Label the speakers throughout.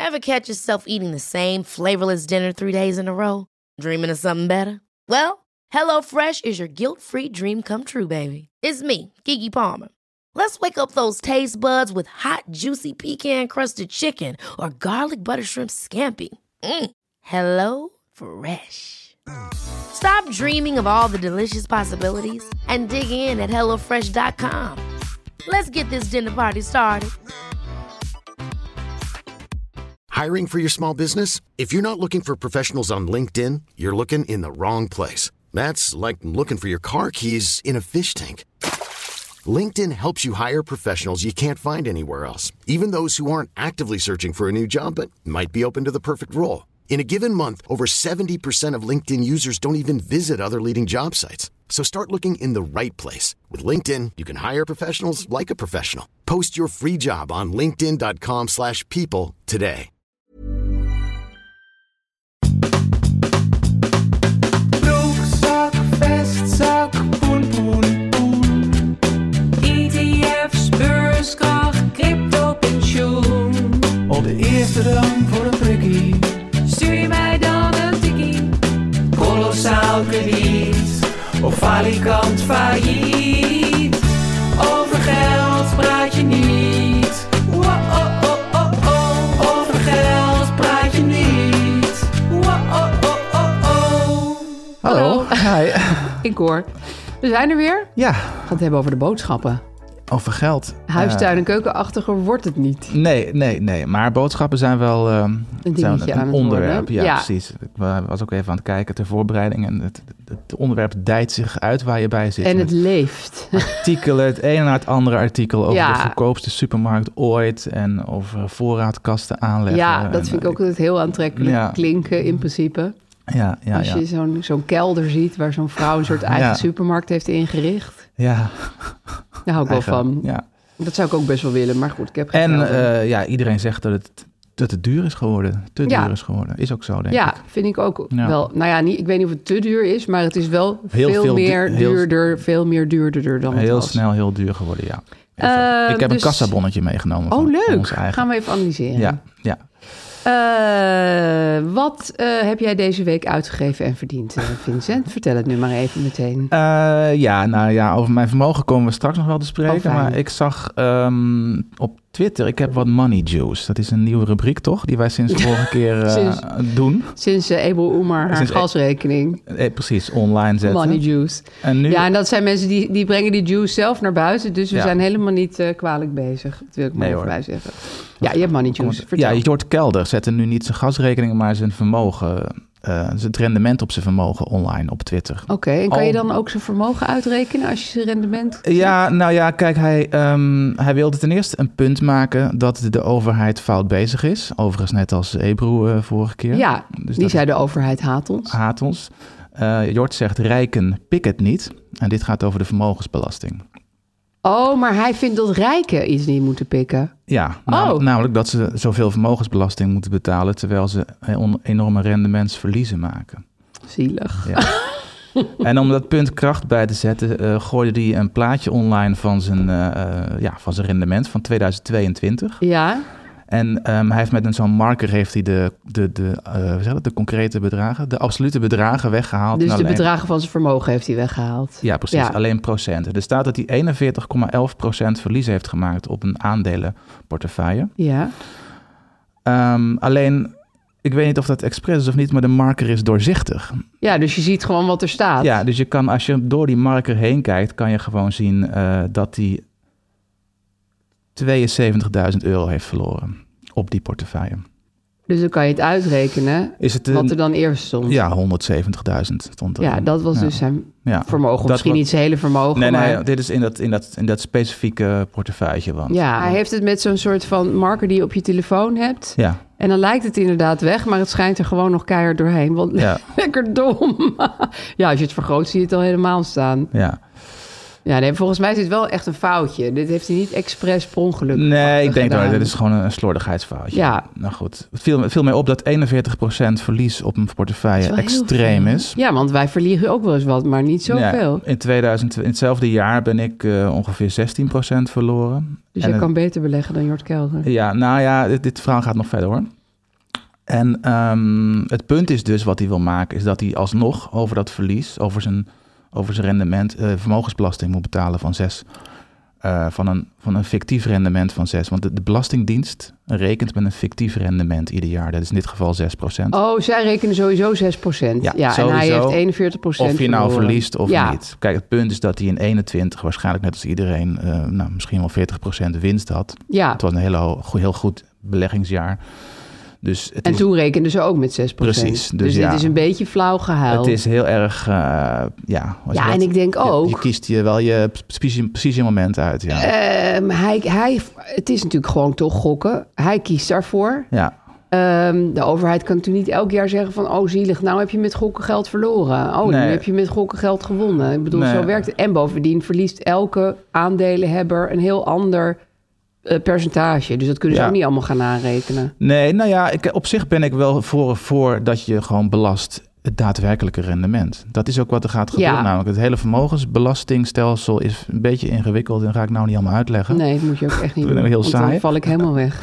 Speaker 1: Ever catch yourself eating the same flavorless dinner 3 days in a row? Dreaming of something better? Well, HelloFresh is your guilt-free dream come true, baby. It's me, Keke Palmer. Let's wake up those taste buds with hot, juicy pecan-crusted chicken or garlic butter shrimp scampi. Hello Fresh. Stop dreaming of all the delicious possibilities and dig in at HelloFresh.com. Let's get this dinner party started.
Speaker 2: Hiring for your small business? If you're not looking for professionals on LinkedIn, you're looking in the wrong place. That's like looking for your car keys in a fish tank. LinkedIn helps you hire professionals you can't find anywhere else, even those who aren't actively searching for a new job but might be open to the perfect role. In a given month, over 70% of LinkedIn users don't even visit other leading job sites. So start looking in the right place. With LinkedIn, you can hire professionals like a professional. Post your free job on linkedin.com/people today.
Speaker 3: Broekzak, vestzak, poen, poen, poen. ETF's, beurskracht, crypto, pensioen. Op de eerste rang voor een prikkie. Stuur je mij dan een tikkie? Kolossaal krediet. Of falikant failliet. Over geld praat je niet. Wow-oh-oh-oh-oh. Over geld praat je niet. Wow-oh-oh-oh-oh.
Speaker 4: Hallo. Hi.
Speaker 5: Ik hoor. We zijn er weer.
Speaker 4: Ja,
Speaker 5: We gaan het hebben over de boodschappen.
Speaker 4: over geld.
Speaker 5: Huistuin- en keukenachtiger wordt het niet.
Speaker 4: Nee. Maar boodschappen zijn wel
Speaker 5: Een dingetje aan het
Speaker 4: onderwerp.
Speaker 5: worden.
Speaker 4: Ja,
Speaker 5: Ja.
Speaker 4: precies. Ik was ook even aan het kijken ter voorbereiding. En het onderwerp dijt zich uit waar je bij zit.
Speaker 5: En
Speaker 4: Met
Speaker 5: het leeft.
Speaker 4: artikelen, het een na het andere artikel over
Speaker 5: Ja.
Speaker 4: de goedkoopste supermarkt ooit. En over voorraadkasten aanleggen.
Speaker 5: Ja, dat
Speaker 4: En,
Speaker 5: vind ik ook altijd heel aantrekkelijk
Speaker 4: Ja.
Speaker 5: klinken in principe.
Speaker 4: Ja.
Speaker 5: Als je zo'n kelder ziet waar zo'n vrouw een soort eigen
Speaker 4: Ja.
Speaker 5: supermarkt heeft ingericht.
Speaker 4: Ja.
Speaker 5: Daar hou ik wel van.
Speaker 4: Ja.
Speaker 5: Dat zou ik ook best wel willen, maar goed, ik heb geen
Speaker 4: En
Speaker 5: geld.
Speaker 4: iedereen zegt dat het duur is geworden. Te
Speaker 5: Ja.
Speaker 4: duur is geworden. Is ook zo, denk
Speaker 5: Ja,
Speaker 4: ik.
Speaker 5: vind ik ook
Speaker 4: Ja.
Speaker 5: wel. Nou ja, ik weet niet of het te duur is, maar het is wel
Speaker 4: Heel
Speaker 5: veel meer
Speaker 4: duurder
Speaker 5: dan het
Speaker 4: Heel
Speaker 5: was.
Speaker 4: snel heel duur geworden, ja. Ik heb
Speaker 5: dus-
Speaker 4: een kassabonnetje meegenomen.
Speaker 5: Oh,
Speaker 4: van
Speaker 5: leuk.
Speaker 4: onze eigen.
Speaker 5: Gaan we even analyseren.
Speaker 4: Ja.
Speaker 5: Wat heb jij deze week uitgegeven en verdiend, Vincent? Vertel het nu maar even meteen.
Speaker 4: Over mijn vermogen komen we straks nog wel te spreken.
Speaker 5: fijn.
Speaker 4: Maar ik zag op Twitter, ik heb wat money juice. Dat is een nieuwe rubriek, toch? Die wij sinds de vorige keer doen.
Speaker 5: Sinds Ebru Umar haar
Speaker 4: Sinds-
Speaker 5: gasrekening,
Speaker 4: Precies, online zetten.
Speaker 5: money juice.
Speaker 4: En nu,
Speaker 5: Ja, en dat zijn mensen die brengen die juice zelf naar buiten. Dus we
Speaker 4: Ja.
Speaker 5: zijn helemaal niet kwalijk bezig. Dat wil ik maar
Speaker 4: Nee,
Speaker 5: even
Speaker 4: hoor.
Speaker 5: bij zeggen. Ja, je hebt money juice. Vertel.
Speaker 4: ja, Jort Kelder zette nu niet zijn gasrekening, maar zijn vermogen, het rendement op zijn vermogen online op Twitter.
Speaker 5: Oké, en kan je
Speaker 4: Al-
Speaker 5: dan ook zijn vermogen uitrekenen als je zijn rendement...
Speaker 4: Ja, nou ja, kijk, hij wilde ten eerste een punt maken dat de overheid fout bezig is. Overigens net als Ebru vorige keer.
Speaker 5: Ja,
Speaker 4: Dus
Speaker 5: die
Speaker 4: dat
Speaker 5: zei de overheid haat ons.
Speaker 4: haat ons. Jort zegt rijken pik het niet. En dit gaat over de vermogensbelasting.
Speaker 5: Oh, maar hij vindt dat rijken iets niet moeten pikken.
Speaker 4: Ja,
Speaker 5: Oh.
Speaker 4: namelijk dat ze zoveel vermogensbelasting moeten betalen, terwijl ze enorme rendementsverliezen maken.
Speaker 5: Zielig.
Speaker 4: Ja. En om dat punt kracht bij te zetten, gooide hij een plaatje online van zijn rendement van 2022.
Speaker 5: Ja,
Speaker 4: En hij heeft met zo'n marker heeft hij de concrete bedragen, de absolute bedragen weggehaald.
Speaker 5: dus
Speaker 4: En
Speaker 5: de
Speaker 4: alleen-
Speaker 5: bedragen van zijn vermogen heeft hij weggehaald.
Speaker 4: Ja, precies.
Speaker 5: Ja.
Speaker 4: Alleen procenten. Er staat dat hij 41,11% verlies heeft gemaakt op een aandelenportefeuille.
Speaker 5: Ja,
Speaker 4: Alleen, ik weet niet of dat expres is of niet, maar de marker is doorzichtig.
Speaker 5: ja, dus je ziet gewoon wat er staat.
Speaker 4: Ja, dus je kan, als je door die marker heen kijkt, kan je gewoon zien dat hij €72.000 heeft verloren op die portefeuille.
Speaker 5: Dus dan kan je het uitrekenen
Speaker 4: Is het
Speaker 5: wat er dan eerst stond.
Speaker 4: Ja, 170.000 stond er.
Speaker 5: Ja, dat was dus zijn
Speaker 4: Ja.
Speaker 5: vermogen. Of
Speaker 4: Dat
Speaker 5: misschien
Speaker 4: wat-
Speaker 5: niet zijn hele vermogen,
Speaker 4: Nee,
Speaker 5: maar...
Speaker 4: dit is in dat specifieke portefeuille. Want,
Speaker 5: Ja, hij heeft het met zo'n soort van marker die je op je telefoon hebt.
Speaker 4: Ja,
Speaker 5: En dan lijkt het inderdaad weg, maar het schijnt er gewoon nog keihard doorheen. Want
Speaker 4: Ja.
Speaker 5: lekker dom. Ja, als je het vergroot, zie je het al helemaal staan.
Speaker 4: ja.
Speaker 5: Ja, nee, volgens mij is dit wel echt een foutje. Dit heeft hij niet expres per ongeluk
Speaker 4: Nee, ik denk
Speaker 5: gedaan.
Speaker 4: dat dit is gewoon een slordigheidsfoutje.
Speaker 5: Ja.
Speaker 4: Nou goed, het viel mij op dat 41% verlies op een portefeuille
Speaker 5: Dat is wel heel
Speaker 4: extreem
Speaker 5: veel.
Speaker 4: is.
Speaker 5: Ja, want wij verliegen ook wel eens wat, maar niet zoveel.
Speaker 4: Ja, in hetzelfde jaar ben ik ongeveer 16% verloren.
Speaker 5: Dus
Speaker 4: En
Speaker 5: je
Speaker 4: het-
Speaker 5: kan beter beleggen dan Jort Kelder.
Speaker 4: Ja, nou ja, dit verhaal gaat nog verder hoor. En het punt is dus wat hij wil maken, is dat hij alsnog over dat verlies, over zijn rendement, vermogensbelasting moet betalen van 6. Van een fictief rendement van 6. Want de Belastingdienst rekent met een fictief rendement ieder jaar. Dat is in dit geval 6%.
Speaker 5: Oh, zij rekenen sowieso 6%. Ja, en hij heeft 41%
Speaker 4: Of je nou verliest of
Speaker 5: ja.
Speaker 4: niet. Kijk, het punt is dat hij in 21 waarschijnlijk net als iedereen misschien wel 40% winst had.
Speaker 5: Ja.
Speaker 4: Het was een heel goed beleggingsjaar. Dus
Speaker 5: en toen rekenden ze ook met 6%.
Speaker 4: Precies.
Speaker 5: Dus dit is een beetje flauw gehuil.
Speaker 4: Het is heel erg,
Speaker 5: en ik denk ook...
Speaker 4: Je kiest wel precies je moment uit, ja.
Speaker 5: Het is natuurlijk gewoon toch gokken. Hij kiest daarvoor.
Speaker 4: Ja.
Speaker 5: De overheid kan natuurlijk niet elk jaar zeggen van... oh, zielig, nou heb je met gokken geld verloren. Oh, nu heb je met gokken geld gewonnen. Ik bedoel, zo werkt het. En bovendien verliest elke aandelenhebber een heel ander... percentage. Dus dat kunnen ze ook niet allemaal gaan aanrekenen. Nee,
Speaker 4: nou ja, op zich ben ik wel voor dat je gewoon belast het daadwerkelijke rendement. Dat is ook wat er gaat gebeuren. Ja. Namelijk het hele vermogensbelastingstelsel is een beetje ingewikkeld en ga ik nou niet allemaal uitleggen.
Speaker 5: Nee, dat moet je ook echt niet
Speaker 4: doen. Heel saai.
Speaker 5: Dan val ik helemaal weg.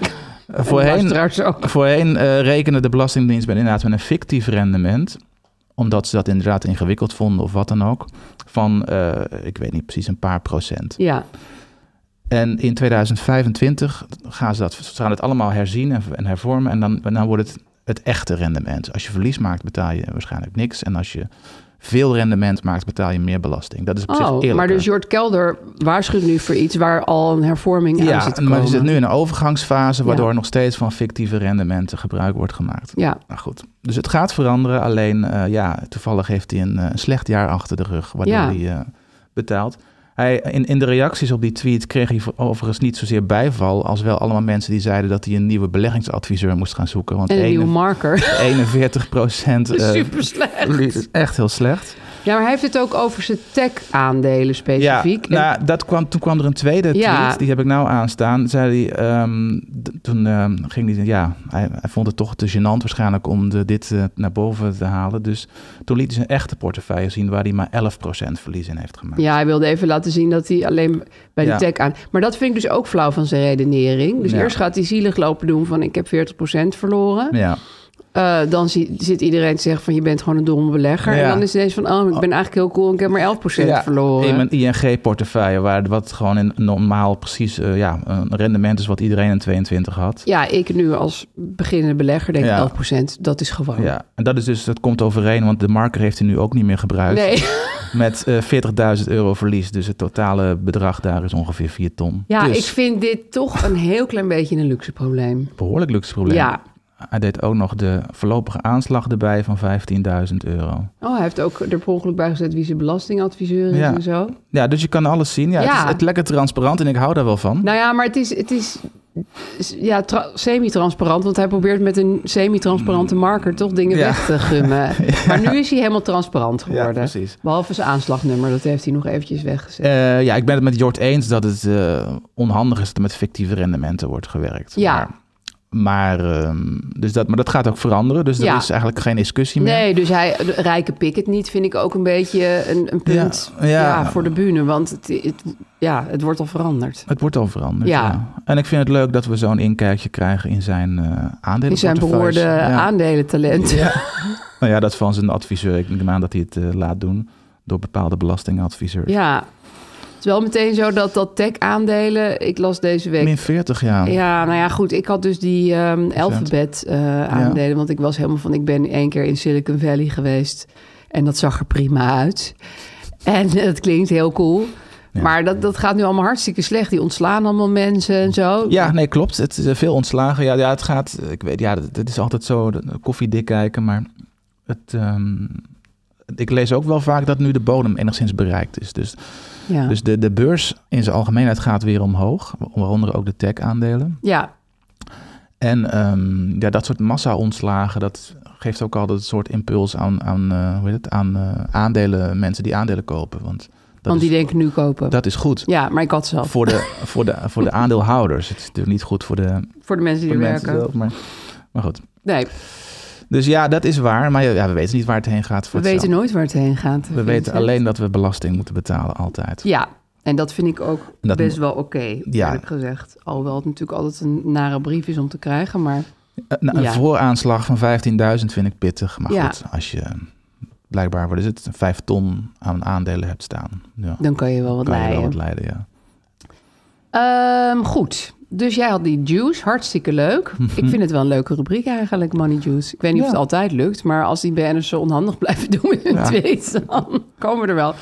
Speaker 4: Voorheen rekende de Belastingdienst inderdaad met een fictief rendement, omdat ze dat inderdaad ingewikkeld vonden of wat dan ook, van, ik weet niet precies, een paar procent.
Speaker 5: Ja.
Speaker 4: En in 2025 gaan ze het allemaal herzien en hervormen. En dan wordt het echte rendement. Als je verlies maakt, betaal je waarschijnlijk niks. En als je veel rendement maakt, betaal je meer belasting. Dat is op zich eerlijker.
Speaker 5: Maar dus Jort Kelder waarschuwt nu voor iets waar al een hervorming aan zit te komen.
Speaker 4: Maar je zit nu in een overgangsfase, waardoor nog steeds van fictieve rendementen gebruik wordt gemaakt.
Speaker 5: Ja.
Speaker 4: Nou goed, dus het gaat veranderen. Alleen, toevallig heeft hij een slecht jaar achter de rug, waardoor hij betaalt. In de reacties op die tweet kreeg hij overigens niet zozeer bijval, als wel allemaal mensen die zeiden dat hij een nieuwe beleggingsadviseur moest gaan zoeken. Want
Speaker 5: en een nieuwe marker.
Speaker 4: 41%.
Speaker 5: Super slecht.
Speaker 4: Is echt heel slecht.
Speaker 5: Ja, maar hij heeft het ook over zijn tech-aandelen specifiek.
Speaker 4: Ja, toen kwam er een tweede tweet, die heb ik nou aanstaan. Zei hij, toen ging hij, hij vond het toch te gênant waarschijnlijk om dit naar boven te halen. Dus toen liet hij zijn echte portefeuille zien waar hij maar 11% verlies in heeft gemaakt. Ja,
Speaker 5: hij wilde even laten zien dat hij alleen bij de tech aan... Maar dat vind ik dus ook flauw van zijn redenering. Dus eerst gaat hij zielig lopen doen van ik heb 40% verloren. Ja. Dan zit iedereen te zeggen van je bent gewoon een domme belegger. Ja. En dan is het ineens van ik ben eigenlijk heel cool en ik heb maar 11% verloren.
Speaker 4: In mijn ING-portefeuille, wat gewoon in normaal precies een rendement is wat iedereen in 22 had.
Speaker 5: Ja, ik nu als beginnende belegger denk 11%, dat is gewoon.
Speaker 4: Ja, en dat komt overeen, want de marker heeft hij nu ook niet meer gebruikt.
Speaker 5: Nee.
Speaker 4: Met €40.000 verlies, dus het totale bedrag daar is ongeveer 4 ton.
Speaker 5: Ja,
Speaker 4: dus,
Speaker 5: ik vind dit toch een heel klein beetje een luxe probleem.
Speaker 4: Behoorlijk luxe probleem.
Speaker 5: Ja.
Speaker 4: Hij deed ook nog de voorlopige aanslag erbij van €15.000.
Speaker 5: Oh, hij heeft ook er per ongeluk bij gezet wie zijn belastingadviseur is en zo.
Speaker 4: Ja, dus je kan alles zien. Ja, het is lekker transparant en ik hou daar wel van.
Speaker 5: Nou ja, maar het is semi-transparant, want hij probeert met een semi-transparante marker toch dingen weg te gummen. Maar nu is hij helemaal transparant geworden.
Speaker 4: Ja, precies.
Speaker 5: Behalve zijn aanslagnummer, dat heeft hij nog eventjes weggezet.
Speaker 4: Ik ben het met Jort eens dat het onhandig is dat er met fictieve rendementen wordt gewerkt.
Speaker 5: Ja.
Speaker 4: Maar dat gaat ook veranderen. Dus er is eigenlijk geen discussie meer.
Speaker 5: Nee, dus rijke pik het niet, vind ik ook een beetje een punt voor de bühne. Want het wordt al veranderd.
Speaker 4: Het wordt al veranderd, ja. En ik vind het leuk dat we zo'n inkijkje krijgen in zijn aandelenportefeuille.
Speaker 5: In zijn behoorde aandelentalent.
Speaker 4: Ja. Nou ja, dat van zijn adviseur. Ik neem aan dat hij het laat doen door bepaalde belastingadviseurs.
Speaker 5: Ja. Het is wel meteen zo dat tech-aandelen... Ik las deze week...
Speaker 4: Min 40, ja.
Speaker 5: Ja, nou ja, goed. Ik had dus die Alphabet-aandelen. Want ik was helemaal van... Ik ben 1 keer in Silicon Valley geweest. En dat zag er prima uit. En dat klinkt heel cool. Ja. Maar dat gaat nu allemaal hartstikke slecht. Die ontslaan allemaal mensen en zo.
Speaker 4: Ja, nee, klopt. Het is veel ontslagen. Ja, het gaat... Ik weet, het is altijd zo koffiedik kijken, maar... Ik lees ook wel vaak dat nu de bodem enigszins bereikt is. Dus de beurs in zijn algemeenheid gaat weer omhoog. Waaronder ook de tech-aandelen.
Speaker 5: Ja.
Speaker 4: En dat soort massa-ontslagen, dat geeft ook altijd een soort impuls aan aandelen, mensen die aandelen kopen. Want
Speaker 5: die denken nu kopen.
Speaker 4: Dat is goed.
Speaker 5: Ja, maar ik had ze al.
Speaker 4: Voor de aandeelhouders. Het is natuurlijk niet goed voor de
Speaker 5: mensen die er werken.
Speaker 4: Zelf, maar goed.
Speaker 5: Nee.
Speaker 4: Dus ja, dat is waar. Maar we weten niet waar het heen gaat.
Speaker 5: We weten nooit waar het heen gaat.
Speaker 4: We weten alleen dat we belasting moeten betalen, altijd.
Speaker 5: Ja, en dat vind ik ook best wel oké, eerlijk gezegd. Alhoewel het natuurlijk altijd een nare brief is om te krijgen, maar...
Speaker 4: Een vooraanslag van 15.000 vind ik pittig. Maar goed, als je blijkbaar, wat is het, 5 ton aan aandelen hebt staan. Ja.
Speaker 5: Dan kan je wel wat leiden.
Speaker 4: Ja.
Speaker 5: Goed. Dus jij had die juice, hartstikke leuk. Ik vind het wel een leuke rubriek eigenlijk, Money Juice. Ik weet niet of het altijd lukt, maar als die BN'ers zo onhandig blijven doen met hun tweets, dan komen we er wel.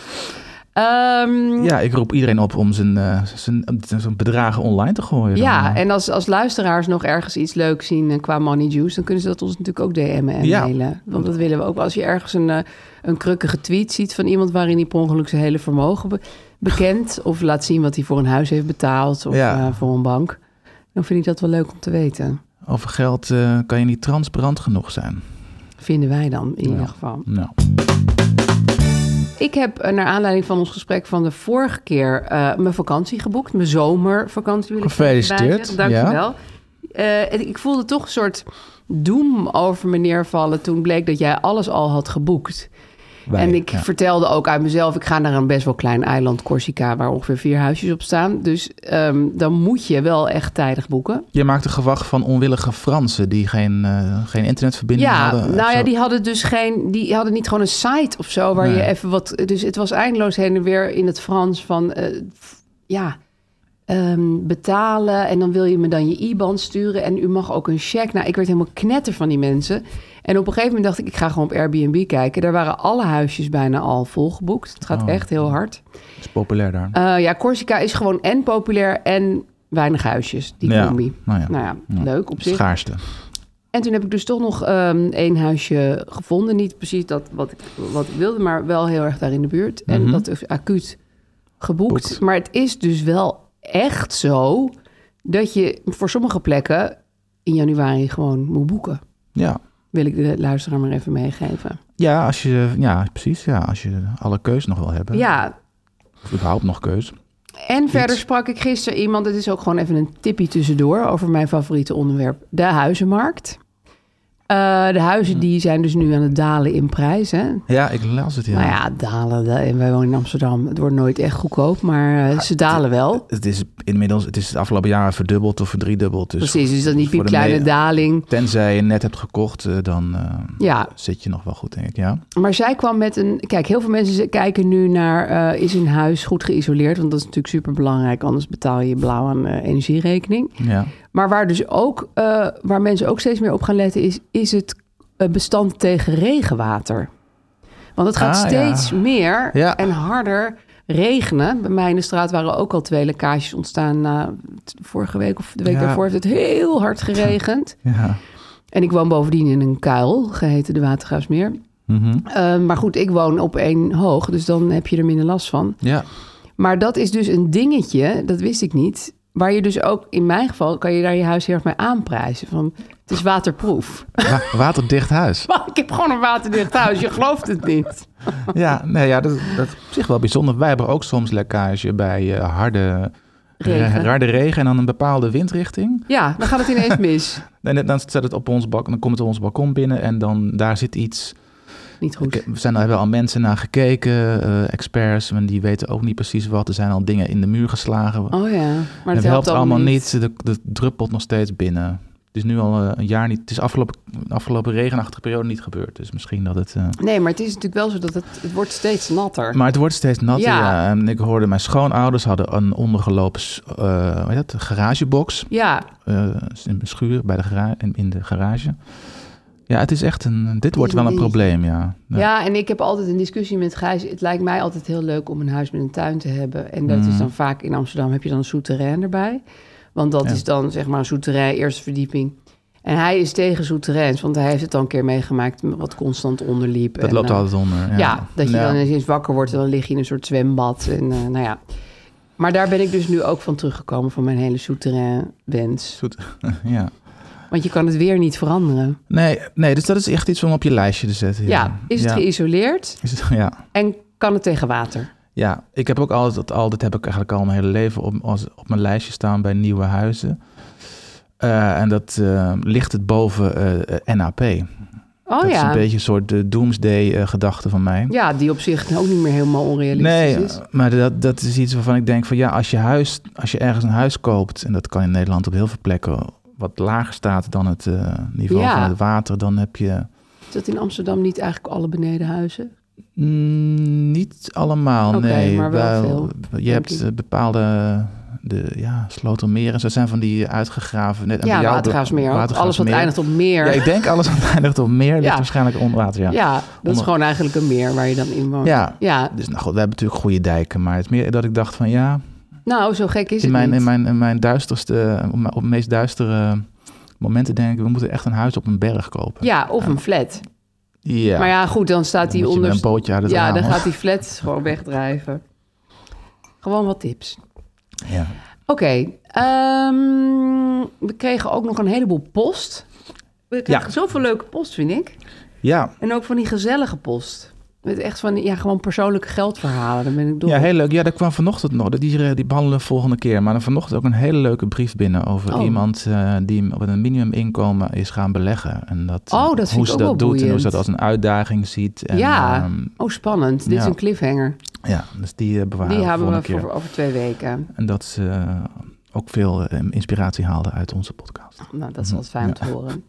Speaker 4: Ik roep iedereen op om zijn bedragen online te gooien.
Speaker 5: Ja, en als luisteraars nog ergens iets leuks zien qua Money Juice, dan kunnen ze dat ons natuurlijk ook DM'en en mailen. Want dat willen we ook. Als je ergens een krukkige tweet ziet van iemand waarin hij per ongeluk zijn hele vermogen bekent, of laat zien wat hij voor een huis heeft betaald of voor een bank, dan vind ik dat wel leuk om te weten.
Speaker 4: Over geld kan je niet transparant genoeg zijn.
Speaker 5: Vinden wij dan in ieder geval.
Speaker 4: Nou.
Speaker 5: Ik heb naar aanleiding van ons gesprek van de vorige keer mijn vakantie geboekt. Mijn zomervakantie.
Speaker 4: Gefeliciteerd.
Speaker 5: Dank je wel. Ik voelde toch een soort doem over me neervallen toen bleek dat jij alles al had geboekt. En ik vertelde ook uit mezelf, ik ga naar een best wel klein eiland, Corsica, waar ongeveer 4 huisjes op staan. Dus dan moet je wel echt tijdig boeken.
Speaker 4: Je maakte gewag van onwillige Fransen die geen internetverbinding hadden.
Speaker 5: Nou ja, die hadden niet gewoon een site of zo waar je even wat. Dus het was eindeloos heen en weer in het Frans van betalen en dan wil je me dan je IBAN sturen en u mag ook een cheque. Nou, ik werd helemaal knetter van die mensen. En op een gegeven moment dacht ik ga gewoon op Airbnb kijken. Daar waren alle huisjes bijna al volgeboekt. Het gaat echt heel hard.
Speaker 4: Het is populair daar.
Speaker 5: Corsica is gewoon en populair en weinig huisjes, die combi. Nou ja, leuk op zich.
Speaker 4: Schaarste.
Speaker 5: En toen heb ik dus toch nog 1 huisje gevonden. Niet precies dat wat ik wilde, maar wel heel erg daar in de buurt. En dat is acuut geboekt. Maar het is dus wel echt zo dat je voor sommige plekken in januari gewoon moet boeken.
Speaker 4: Ja.
Speaker 5: Wil ik de luisteraar maar even meegeven.
Speaker 4: Ja, precies. Ja, als je alle keus nog wil hebben.
Speaker 5: Ja.
Speaker 4: Of überhaupt nog keus.
Speaker 5: En verder sprak ik gisteren iemand, het is ook gewoon even een tipje tussendoor over mijn favoriete onderwerp, de huizenmarkt. De huizen die zijn dus nu aan het dalen in prijs, hè?
Speaker 4: Ja, ik las het, ja.
Speaker 5: Nou ja, dalen. Wij wonen in Amsterdam. Het wordt nooit echt goedkoop, maar ze dalen wel.
Speaker 4: Het is inmiddels, het afgelopen jaar verdubbeld of verdriedubbeld. Dus
Speaker 5: precies, dus dat is niet die piepkleine daling.
Speaker 4: Tenzij je net hebt gekocht, dan zit je nog wel goed, denk ik, ja.
Speaker 5: Maar zij kwam met een... Kijk, heel veel mensen kijken nu naar... is een huis goed geïsoleerd? Want dat is natuurlijk superbelangrijk. Anders betaal je blauw aan energierekening. Ja. Maar waar mensen ook steeds meer op gaan letten is het bestand tegen regenwater. Want het gaat steeds meer en harder regenen. Bij mij in de straat waren ook al 2 lekkages ontstaan. Vorige week of de week daarvoor heeft het heel hard geregend. Ja. En ik woon bovendien in een kuil, geheten de Watergraafsmeer. Mm-hmm. Maar goed, ik woon op 1 hoog, dus dan heb je er minder last van. Ja. Maar dat is dus een dingetje, dat wist ik niet... Waar je dus ook, in mijn geval, kan je daar je huis heel erg mee aanprijzen. Van, het is waterproof.
Speaker 4: Waterdicht huis.
Speaker 5: Ik heb gewoon een waterdicht huis, je gelooft het niet.
Speaker 4: Dat is op zich wel bijzonder. Wij hebben ook soms lekkage bij harde regen en dan een bepaalde windrichting.
Speaker 5: Ja, dan gaat het ineens mis.
Speaker 4: En dan zet het op ons balkon, dan komt het op ons balkon binnen en dan daar zit iets...
Speaker 5: Niet goed.
Speaker 4: We hebben al mensen naar gekeken, experts, en die weten ook niet precies wat. Er zijn al dingen in de muur geslagen.
Speaker 5: Oh ja, maar
Speaker 4: het helpt allemaal niet. Het druppelt nog steeds binnen. Het is nu al een jaar niet... Het is afgelopen regenachtige periode niet gebeurd. Dus misschien dat het...
Speaker 5: Nee, maar het is natuurlijk wel zo dat het wordt steeds natter.
Speaker 4: Maar het wordt steeds natter, ja. En ik hoorde mijn schoonouders hadden een ondergelopen garagebox. Ja. In een schuur bij in de garage. Ja, het is echt dit wordt wel een probleem, ja.
Speaker 5: Ja, en ik heb altijd een discussie met Gijs. Het lijkt mij altijd heel leuk om een huis met een tuin te hebben. En dat is dan vaak in Amsterdam heb je dan een souterrain erbij. Want dat is dan zeg maar een souterrain, eerste verdieping. En hij is tegen souterrains, want hij heeft het al een keer meegemaakt wat constant onderliep.
Speaker 4: Dat loopt altijd onder.
Speaker 5: Ja, dat je dan eens wakker wordt en dan lig je in een soort zwembad. En Maar daar ben ik dus nu ook van teruggekomen van mijn hele souterrain-wens.
Speaker 4: Ja.
Speaker 5: Want je kan het weer niet veranderen.
Speaker 4: Nee, dus dat is echt iets om op je lijstje te zetten.
Speaker 5: Ja, is het geïsoleerd?
Speaker 4: Ja.
Speaker 5: En kan het tegen water?
Speaker 4: Ja, ik heb ook altijd heb ik eigenlijk al mijn hele leven op mijn lijstje staan bij nieuwe huizen. En dat ligt het boven NAP. Dat is een beetje een soort doomsday-gedachte van mij.
Speaker 5: Ja, die op zich ook niet meer helemaal onrealistisch is.
Speaker 4: Maar dat is iets waarvan ik denk van als je ergens een huis koopt... en dat kan in Nederland op heel veel plekken... wat lager staat dan het niveau van het water, dan heb je...
Speaker 5: Is dat in Amsterdam niet eigenlijk alle benedenhuizen?
Speaker 4: Niet allemaal, nee.
Speaker 5: Maar wel veel.
Speaker 4: Je hebt bepaalde... Slotermeren, dat zijn van die uitgegraven...
Speaker 5: Watergraafsmeer ook. Alles wat eindigt op meer.
Speaker 4: Ja, ik denk alles wat eindigt op meer ligt waarschijnlijk onder water.
Speaker 5: Ja, dat is gewoon eigenlijk een meer waar je dan in woont.
Speaker 4: Ja. Dus nou goed, we hebben natuurlijk goede dijken, maar het is meer dat ik dacht van
Speaker 5: Nou, zo gek is het niet.
Speaker 4: In mijn duisterste, op de meest duistere momenten denk ik, we moeten echt een huis op een berg kopen.
Speaker 5: Ja, of een flat.
Speaker 4: Ja.
Speaker 5: Maar ja, goed, dan staat die onder...
Speaker 4: een bootje uit het raam.
Speaker 5: Dan gaat die flat gewoon wegdrijven. Gewoon wat tips.
Speaker 4: Ja.
Speaker 5: Oké, we kregen ook nog een heleboel post. We kregen zoveel leuke post, vind ik.
Speaker 4: Ja.
Speaker 5: En ook van die gezellige post. Met echt van, gewoon persoonlijke geldverhalen. Daar ben ik door.
Speaker 4: Ja, heel leuk. Ja, dat kwam vanochtend nog. Die behandelen we volgende keer. Maar dan vanochtend ook een hele leuke brief binnen over iemand die op een minimuminkomen is gaan beleggen. En dat
Speaker 5: vind
Speaker 4: hoe
Speaker 5: ik
Speaker 4: ze
Speaker 5: ook
Speaker 4: dat
Speaker 5: wel
Speaker 4: doet
Speaker 5: boeiend.
Speaker 4: en hoe ze dat als een uitdaging ziet. En,
Speaker 5: spannend. Dit is een cliffhanger.
Speaker 4: Ja, dus die bewaren
Speaker 5: die hebben we
Speaker 4: keer.
Speaker 5: over 2 weken.
Speaker 4: En dat ze ook veel inspiratie haalden uit onze podcast.
Speaker 5: Nou, dat is wel fijn om te horen.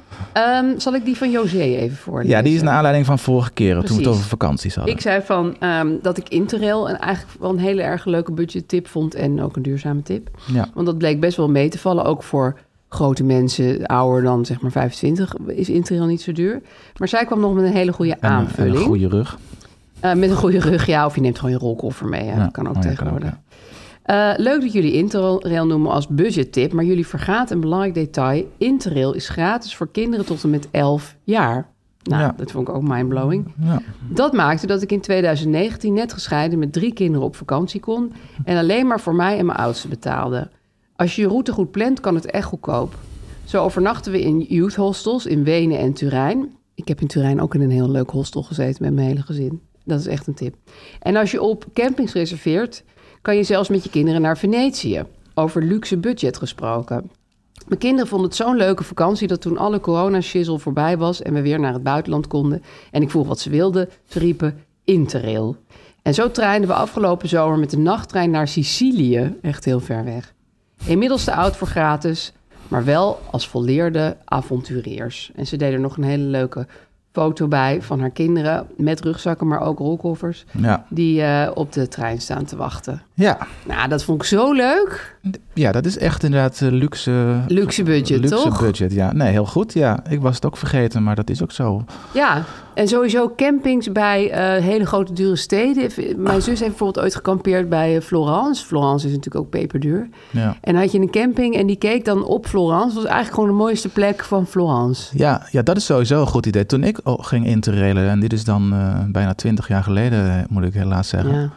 Speaker 5: Zal ik die van José even voorlezen?
Speaker 4: Ja, die is naar aanleiding van vorige keren, toen we het over vakanties hadden.
Speaker 5: Ik zei dat ik Interrail eigenlijk wel een hele erg leuke budgettip vond en ook een duurzame tip.
Speaker 4: Ja.
Speaker 5: Want dat bleek best wel mee te vallen, ook voor grote mensen, ouder dan zeg maar 25, is Interrail niet zo duur. Maar zij kwam nog met een hele goede aanvulling.
Speaker 4: En een goede rug.
Speaker 5: Met een goede rug, of je neemt gewoon je rolkoffer mee. Dat kan ook tegenwoordig. Leuk dat jullie Interrail noemen als budgettip, maar jullie vergaten een belangrijk detail. Interrail is gratis voor kinderen tot en met 11 jaar. Nou, dat vond ik ook mindblowing. Ja. Dat maakte dat ik in 2019 net gescheiden met 3 kinderen op vakantie kon en alleen maar voor mij en mijn oudste betaalde. Als je je route goed plant, kan het echt goedkoop. Zo overnachten we in youth hostels in Wenen en Turijn. Ik heb in Turijn ook in een heel leuk hostel gezeten met mijn hele gezin. Dat is echt een tip. En als je op campings reserveert, kan je zelfs met je kinderen naar Venetië. Over luxe budget gesproken. Mijn kinderen vonden het zo'n leuke vakantie dat toen alle corona-shizzle voorbij was en we weer naar het buitenland konden en ik vroeg wat ze wilden, ze riepen Interrail. En zo trainden we afgelopen zomer met de nachttrein naar Sicilië, echt heel ver weg. Inmiddels te oud voor gratis, maar wel als volleerde avonturiers. En ze deden er nog een hele leuke foto bij van haar kinderen met rugzakken, maar ook rolkoffers, die op de trein staan te wachten.
Speaker 4: Ja.
Speaker 5: Nou, dat vond ik zo leuk.
Speaker 4: Ja, dat is echt inderdaad luxe
Speaker 5: budget, toch?
Speaker 4: Luxe budget, ja. Nee, heel goed, ja. Ik was het ook vergeten, maar dat is ook zo.
Speaker 5: Ja, en sowieso campings bij hele grote dure steden. Mijn zus heeft bijvoorbeeld ooit gekampeerd bij Florence. Florence is natuurlijk ook peperduur. Ja. En had je een camping en die keek dan op Florence. Dat was eigenlijk gewoon de mooiste plek van Florence.
Speaker 4: Ja, dat is sowieso een goed idee. Toen ik ging interrailen, en dit is dan bijna 20 jaar geleden, moet ik helaas zeggen. Ja.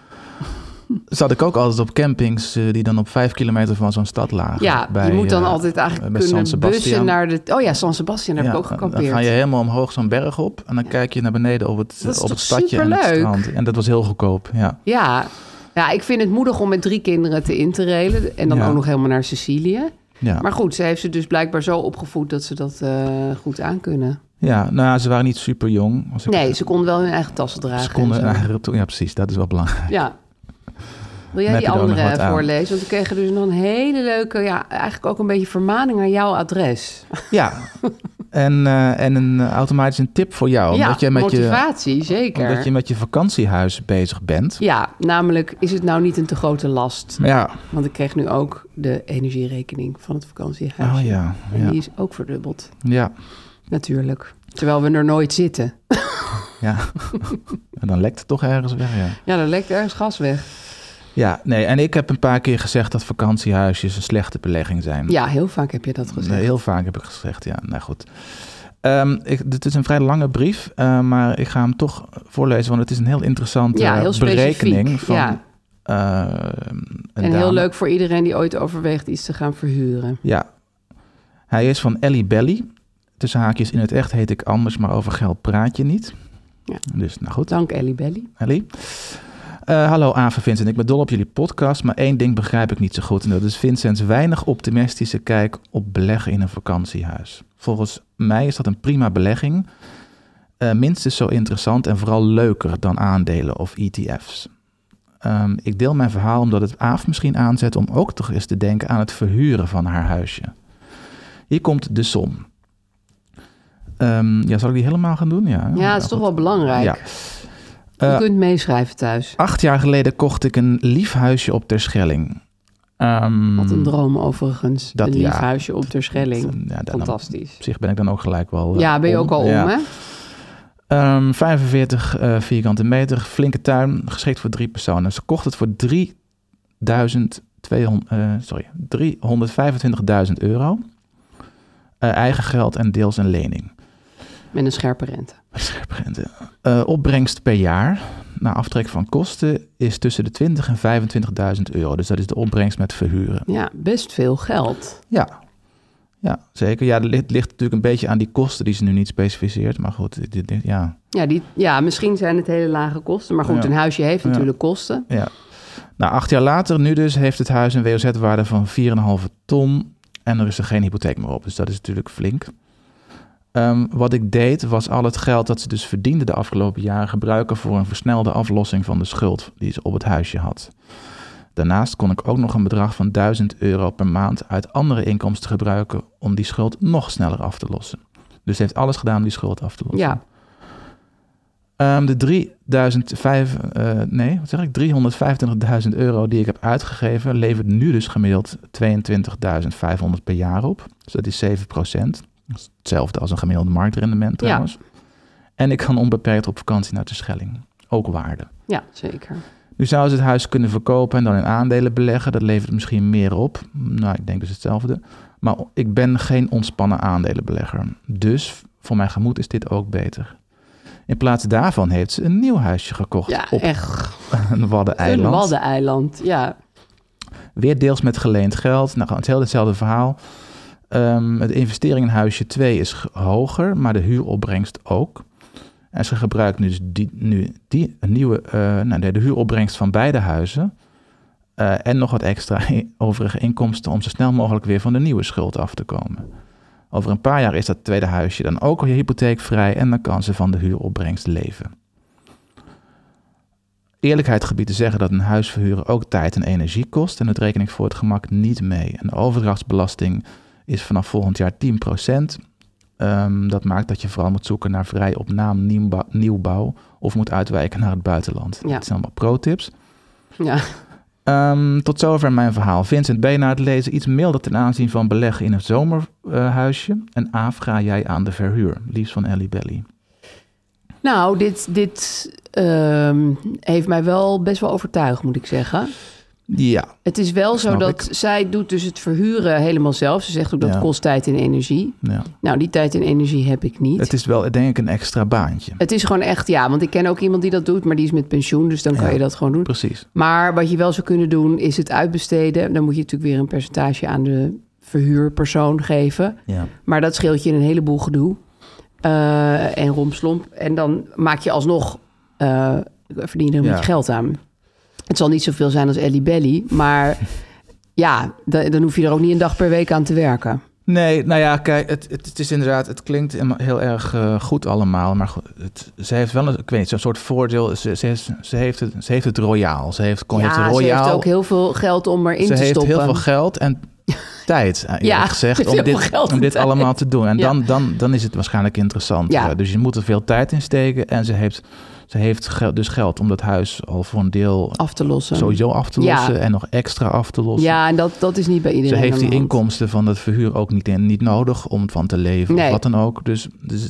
Speaker 4: Zat ik ook altijd op campings die dan op 5 kilometer van zo'n stad lagen.
Speaker 5: Ja, je moet dan altijd eigenlijk kunnen bussen naar de... Oh ja, San Sebastian heb ik ook gekampeerd.
Speaker 4: Dan ga je helemaal omhoog zo'n berg op en dan kijk je naar beneden op het stadje en het strand. En dat was heel goedkoop,
Speaker 5: Ja, ik vind het moedig om met 3 kinderen te interrailen en dan ook nog helemaal naar Sicilië. Ja. Maar goed, ze heeft ze dus blijkbaar zo opgevoed dat ze dat goed aankunnen.
Speaker 4: Ja, nou, ze waren niet super jong.
Speaker 5: Ze konden wel hun eigen tassen dragen.
Speaker 4: Ja, precies, dat is wel belangrijk.
Speaker 5: Ja. Wil jij die andere voorlezen? Want we kregen dus nog een hele leuke, eigenlijk ook een beetje vermaning aan jouw adres.
Speaker 4: Ja, en automatisch een tip voor jou.
Speaker 5: Ja, omdat je met motivatie, zeker.
Speaker 4: Omdat je met je vakantiehuis bezig bent.
Speaker 5: Ja, namelijk is het nou niet een te grote last.
Speaker 4: Ja.
Speaker 5: Want ik kreeg nu ook de energierekening van het vakantiehuis.
Speaker 4: Oh ja.
Speaker 5: En die is ook verdubbeld.
Speaker 4: Ja.
Speaker 5: Natuurlijk. Terwijl we er nooit zitten.
Speaker 4: Ja. En dan lekt het toch ergens weg,
Speaker 5: Ja, dan lekt ergens gas weg.
Speaker 4: Ja, nee, en ik heb een paar keer gezegd dat vakantiehuisjes een slechte belegging zijn.
Speaker 5: Ja, heel vaak heb je dat gezegd.
Speaker 4: Nee, heel vaak heb ik gezegd, ja. Nou goed. Dit is een vrij lange brief, maar ik ga hem toch voorlezen, want het is een heel interessante berekening van
Speaker 5: en heel leuk voor iedereen die ooit overweegt iets te gaan verhuren.
Speaker 4: Ja, hij is van Ellie Belly. Tussen haakjes, in het echt heet ik anders, maar over geld praat je niet. Ja. Dus, nou goed.
Speaker 5: Dank Ellie Belly.
Speaker 4: Ellie. Hallo Aaf, Vincent. Ik ben dol op jullie podcast, maar 1 ding begrijp ik niet zo goed. En dat is Vincents weinig optimistische kijk op beleggen in een vakantiehuis. Volgens mij is dat een prima belegging. Minstens zo interessant en vooral leuker dan aandelen of ETF's. Ik deel mijn verhaal omdat het Aaf misschien aanzet om ook toch eens te denken aan het verhuren van haar huisje. Hier komt de som. Zal ik die helemaal gaan doen?
Speaker 5: Ja, het is toch wel belangrijk.
Speaker 4: Ja.
Speaker 5: Je kunt meeschrijven thuis.
Speaker 4: 8 jaar geleden kocht ik een lief huisje op Terschelling.
Speaker 5: Wat een droom overigens. Een lief huisje op Terschelling. Fantastisch.
Speaker 4: Op zich ben ik dan ook gelijk wel
Speaker 5: ben je ook al om, hè?
Speaker 4: 45 vierkante meter, flinke tuin, geschikt voor 3 personen. Ze kocht het voor €325.000. Eigen geld en deels een lening.
Speaker 5: Met een scherpe rente.
Speaker 4: Opbrengst per jaar, na aftrek van kosten, is tussen de €20.000 en €25.000. Dus dat is de opbrengst met verhuren.
Speaker 5: Ja, best veel geld.
Speaker 4: Ja, zeker. Ja, het ligt natuurlijk een beetje aan die kosten die ze nu niet specificeert. Maar goed,
Speaker 5: misschien zijn het hele lage kosten. Maar goed, een huisje heeft natuurlijk kosten.
Speaker 4: Ja. Nou, 8 jaar later, nu dus, heeft het huis een WOZ-waarde van 4,5 ton. En er is er geen hypotheek meer op. Dus dat is natuurlijk flink. Wat ik deed, was al het geld dat ze dus verdiende de afgelopen jaren gebruiken voor een versnelde aflossing van de schuld die ze op het huisje had. Daarnaast kon ik ook nog een bedrag van €1.000 per maand uit andere inkomsten gebruiken om die schuld nog sneller af te lossen. Dus ze heeft alles gedaan om die schuld af te lossen. Ja. De €325.000 die ik heb uitgegeven levert nu dus gemiddeld €22.500 per jaar op. Dus dat is 7%. Dat is hetzelfde als een gemiddelde marktrendement trouwens. Ja. En ik kan onbeperkt op vakantie naar Terschelling. Ook waarde.
Speaker 5: Ja, zeker.
Speaker 4: Nu zou ze het huis kunnen verkopen en dan in aandelen beleggen. Dat levert misschien meer op. Nou, ik denk dus hetzelfde. Maar ik ben geen ontspannen aandelenbelegger. Dus voor mijn gemoed is dit ook beter. In plaats daarvan heeft ze een nieuw huisje gekocht op een Waddeneiland.
Speaker 5: Een Waddeneiland, ja.
Speaker 4: Weer deels met geleend geld. Nou, hetzelfde verhaal. De investering in huisje 2 is hoger, maar de huuropbrengst ook. En ze gebruikt nu de huuropbrengst van beide huizen en nog wat extra overige inkomsten om zo snel mogelijk weer van de nieuwe schuld af te komen. Over een paar jaar is dat tweede huisje dan ook weer hypotheekvrij en dan kan ze van de huuropbrengst leven. Eerlijkheid gebied te zeggen dat een huis verhuren ook tijd en energie kost en dat reken ik voor het gemak niet mee. En de overdrachtsbelasting is vanaf volgend jaar 10%. Dat maakt dat je vooral moet zoeken naar vrij op naam nieuwbouw of moet uitwijken naar het buitenland. Ja. Dat zijn allemaal pro-tips.
Speaker 5: Ja.
Speaker 4: Tot zover mijn verhaal. Vincent, ben je na het lezen iets milder ten aanzien van beleggen in een zomerhuisje? En Aaf, ga jij aan de verhuur? Liefst van Ellie Belly.
Speaker 5: Nou, dit heeft mij wel best wel overtuigd, moet ik zeggen.
Speaker 4: Ja.
Speaker 5: Het is wel zo dat zij doet dus het verhuren helemaal zelf. Ze zegt ook dat kost tijd en energie. Ja. Nou, die tijd en energie heb ik niet.
Speaker 4: Het is wel, denk ik, een extra baantje.
Speaker 5: Het is gewoon echt, want ik ken ook iemand die dat doet, maar die is met pensioen, dus dan kan je dat gewoon doen.
Speaker 4: Precies.
Speaker 5: Maar wat je wel zou kunnen doen, is het uitbesteden. Dan moet je natuurlijk weer een percentage aan de verhuurpersoon geven. Ja. Maar dat scheelt je een heleboel gedoe en rompslomp. En dan maak je alsnog, verdien je er een beetje geld aan. Het zal niet zoveel zijn als Ellie Belly, maar dan hoef je er ook niet een dag per week aan te werken. Nee,
Speaker 4: nou ja, kijk, het is inderdaad, het klinkt heel erg goed allemaal, maar ze heeft wel zo'n soort voordeel. Ze heeft het royaal. Ze heeft
Speaker 5: ook heel veel geld om erin te stoppen.
Speaker 4: Ze heeft heel veel geld en tijd, gezegd, om dit allemaal te doen. En dan is het waarschijnlijk interessant. Ja. Dus je moet er veel tijd in steken en ze heeft dus geld om dat huis al voor een deel sowieso af te lossen en nog extra af te lossen.
Speaker 5: Ja, en dat is niet bij iedereen.
Speaker 4: Ze heeft die inkomsten van het verhuur ook niet nodig om van te leven of wat dan ook. Dus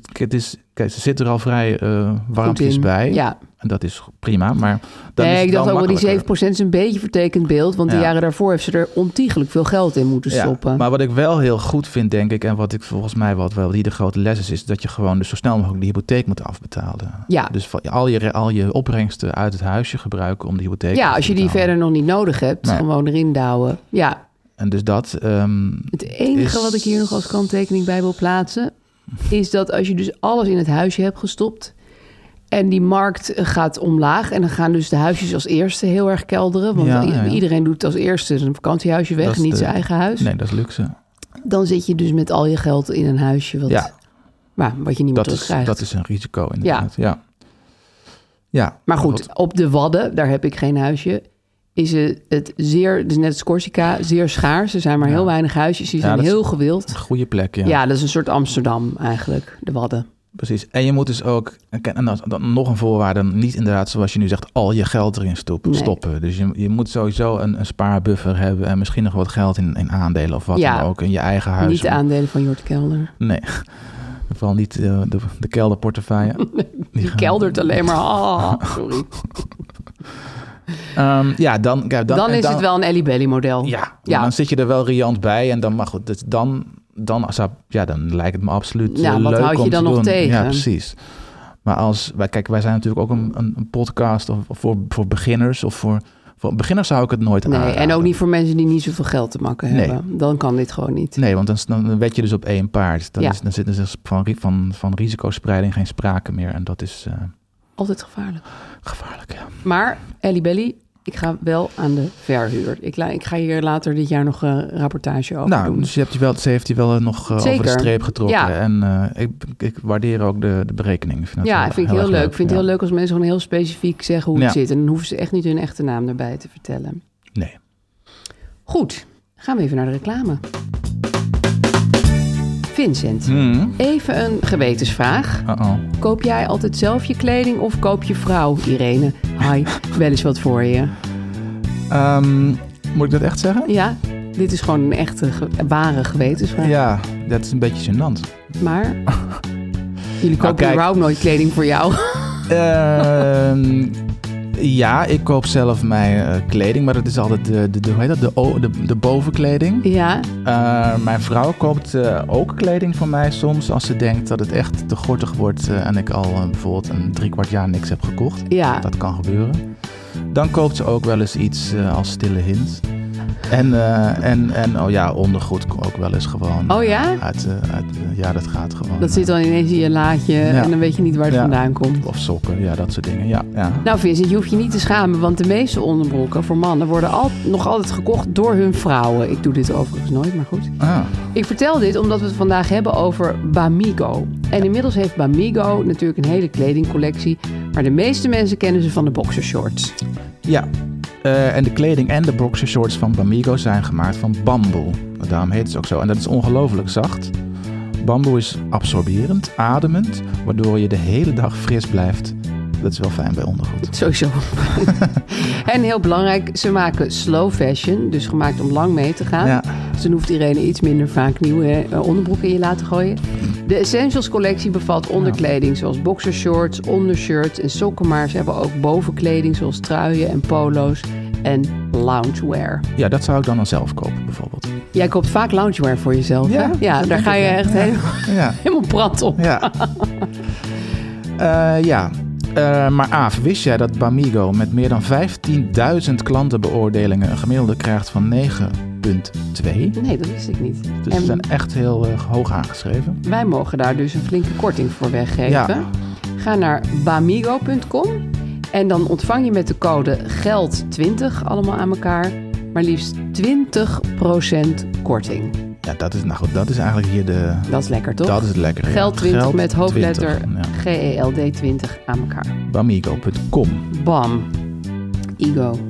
Speaker 4: ze zit er al vrij warmpjes bij. Ja. En dat is prima, maar
Speaker 5: ik dacht ook wel die 7% is een beetje vertekend beeld, want de jaren daarvoor heeft ze er ontiegelijk veel geld in moeten stoppen.
Speaker 4: Maar wat ik wel heel goed vind, denk ik, en wat ik volgens mij wat de grote les is dat je gewoon dus zo snel mogelijk de hypotheek moet afbetalen. Ja. Dus al je opbrengsten uit het huisje gebruiken om de hypotheek te
Speaker 5: als je die verder nog niet nodig hebt, gewoon erin douwen. Ja.
Speaker 4: En dus dat.
Speaker 5: Het enige wat ik hier nog als kanttekening bij wil plaatsen, is dat als je dus alles in het huisje hebt gestopt en die markt gaat omlaag en dan gaan dus de huisjes als eerste heel erg kelderen. Want iedereen doet als eerste zijn vakantiehuisje weg, niet zijn eigen huis.
Speaker 4: Nee, dat is luxe.
Speaker 5: Dan zit je dus met al je geld in een huisje wat je niet meer terugkrijgt.
Speaker 4: Dat is een risico inderdaad, ja.
Speaker 5: Maar goed, op de Wadden, daar heb ik geen huisje, is het zeer, dus net als Corsica, zeer schaars. Er zijn maar heel weinig huisjes, die zijn heel gewild.
Speaker 4: Een goede plek, ja.
Speaker 5: Ja, dat is een soort Amsterdam eigenlijk, de Wadden.
Speaker 4: Precies. En je moet dus ook, en dan nog een voorwaarde, niet inderdaad zoals je nu zegt, al je geld erin stoppen. Dus je moet sowieso een spaarbuffer hebben en misschien nog wat geld in aandelen of wat dan ook in je eigen huis.
Speaker 5: Niet de aandelen van Jort Kelder.
Speaker 4: Nee, vooral niet de kelderportefeuille.
Speaker 5: Die keldert alleen maar. Sorry. Dan is het wel een Ellie Belly model.
Speaker 4: Ja, dan zit je er wel riant bij en dan mag goed. Dus dan lijkt het me absoluut leuk om te doen.
Speaker 5: Wat houd je dan nog tegen?
Speaker 4: Ja, precies. Maar wij zijn natuurlijk ook een podcast voor beginners of voor beginners zou ik het nooit aanraden.
Speaker 5: En ook niet voor mensen die niet zoveel geld te makken hebben. Dan kan dit gewoon niet.
Speaker 4: Nee, want dan wed je dus op één paard. Dan zit er dus van risicospreiding geen sprake meer. En dat is...
Speaker 5: altijd gevaarlijk.
Speaker 4: Gevaarlijk, ja.
Speaker 5: Maar Ellie Belly, ik ga wel aan de verhuur. Ik ga hier later dit jaar nog een rapportage over doen.
Speaker 4: Dus ze heeft je wel nog over de streep getrokken. Ja. En ik waardeer ook de berekening.
Speaker 5: Vind ik heel leuk. Ik vind het heel leuk als mensen gewoon heel specifiek zeggen hoe het zit. En dan hoeven ze echt niet hun echte naam erbij te vertellen.
Speaker 4: Nee.
Speaker 5: Goed, gaan we even naar de reclame. Vincent, even een gewetensvraag. Koop jij altijd zelf je kleding of koop je vrouw, Irene? Hi, wel eens wat voor je.
Speaker 4: Moet ik dat echt zeggen?
Speaker 5: Ja, dit is gewoon een echte, ware gewetensvraag.
Speaker 4: Ja, dat is een beetje gênant.
Speaker 5: Maar jullie kopen überhaupt nooit kleding voor jou?
Speaker 4: Ja, ik koop zelf mijn kleding, maar dat is altijd de bovenkleding.
Speaker 5: Ja.
Speaker 4: Mijn vrouw koopt ook kleding voor mij soms als ze denkt dat het echt te gortig wordt en ik al bijvoorbeeld een 3/4 jaar niks heb gekocht. Ja. Dat kan gebeuren. Dan koopt ze ook wel eens iets als stille hint. En ondergoed ook wel eens gewoon.
Speaker 5: Oh ja?
Speaker 4: Dat gaat gewoon.
Speaker 5: Dat zit dan ineens in je laadje en dan weet je niet waar het vandaan komt.
Speaker 4: Of sokken, dat soort dingen, ja.
Speaker 5: Nou Vincent, je hoeft je niet te schamen, want de meeste onderbroeken voor mannen worden nog altijd gekocht door hun vrouwen. Ik doe dit overigens nooit, maar goed. Ik vertel dit omdat we het vandaag hebben over Bamigo. En inmiddels heeft Bamigo natuurlijk een hele kledingcollectie, maar de meeste mensen kennen ze van de boxershorts.
Speaker 4: Ja. En de kleding en de boxershorts van Bamigo zijn gemaakt van bamboe. Daarom heet het ook zo. En dat is ongelooflijk zacht. Bamboe is absorberend, ademend, waardoor je de hele dag fris blijft. Dat is wel fijn bij ondergoed.
Speaker 5: Sowieso. En heel belangrijk, ze maken slow fashion, dus gemaakt om lang mee te gaan. Ja. Dus dan hoeft Irene iets minder vaak nieuwe onderbroeken in je laten gooien. De Essentials collectie bevat onderkleding zoals boxershorts, ondershirts en sokken. Maar ze hebben ook bovenkleding zoals truien en polo's en loungewear.
Speaker 4: Ja, dat zou ik dan zelf kopen bijvoorbeeld.
Speaker 5: Jij koopt vaak loungewear voor jezelf, hè? Ja, daar ga je echt helemaal prat op.
Speaker 4: Ja. Maar wist jij dat Bamigo met meer dan 15.000 klantenbeoordelingen een gemiddelde krijgt van 9,2?
Speaker 5: Nee, dat wist ik niet.
Speaker 4: Dus ze zijn echt heel hoog aangeschreven.
Speaker 5: Wij mogen daar dus een flinke korting voor weggeven. Ja. Ga naar bamigo.com en dan ontvang je met de code GELD20, allemaal aan elkaar, maar liefst 20% korting.
Speaker 4: Ja, dat is eigenlijk hier de...
Speaker 5: Dat is lekker, toch?
Speaker 4: Dat is het lekker, ja.
Speaker 5: Geld 20 met hoofdletter GELD 20 aan elkaar.
Speaker 4: Bamigo.com.
Speaker 5: Bam. Ego.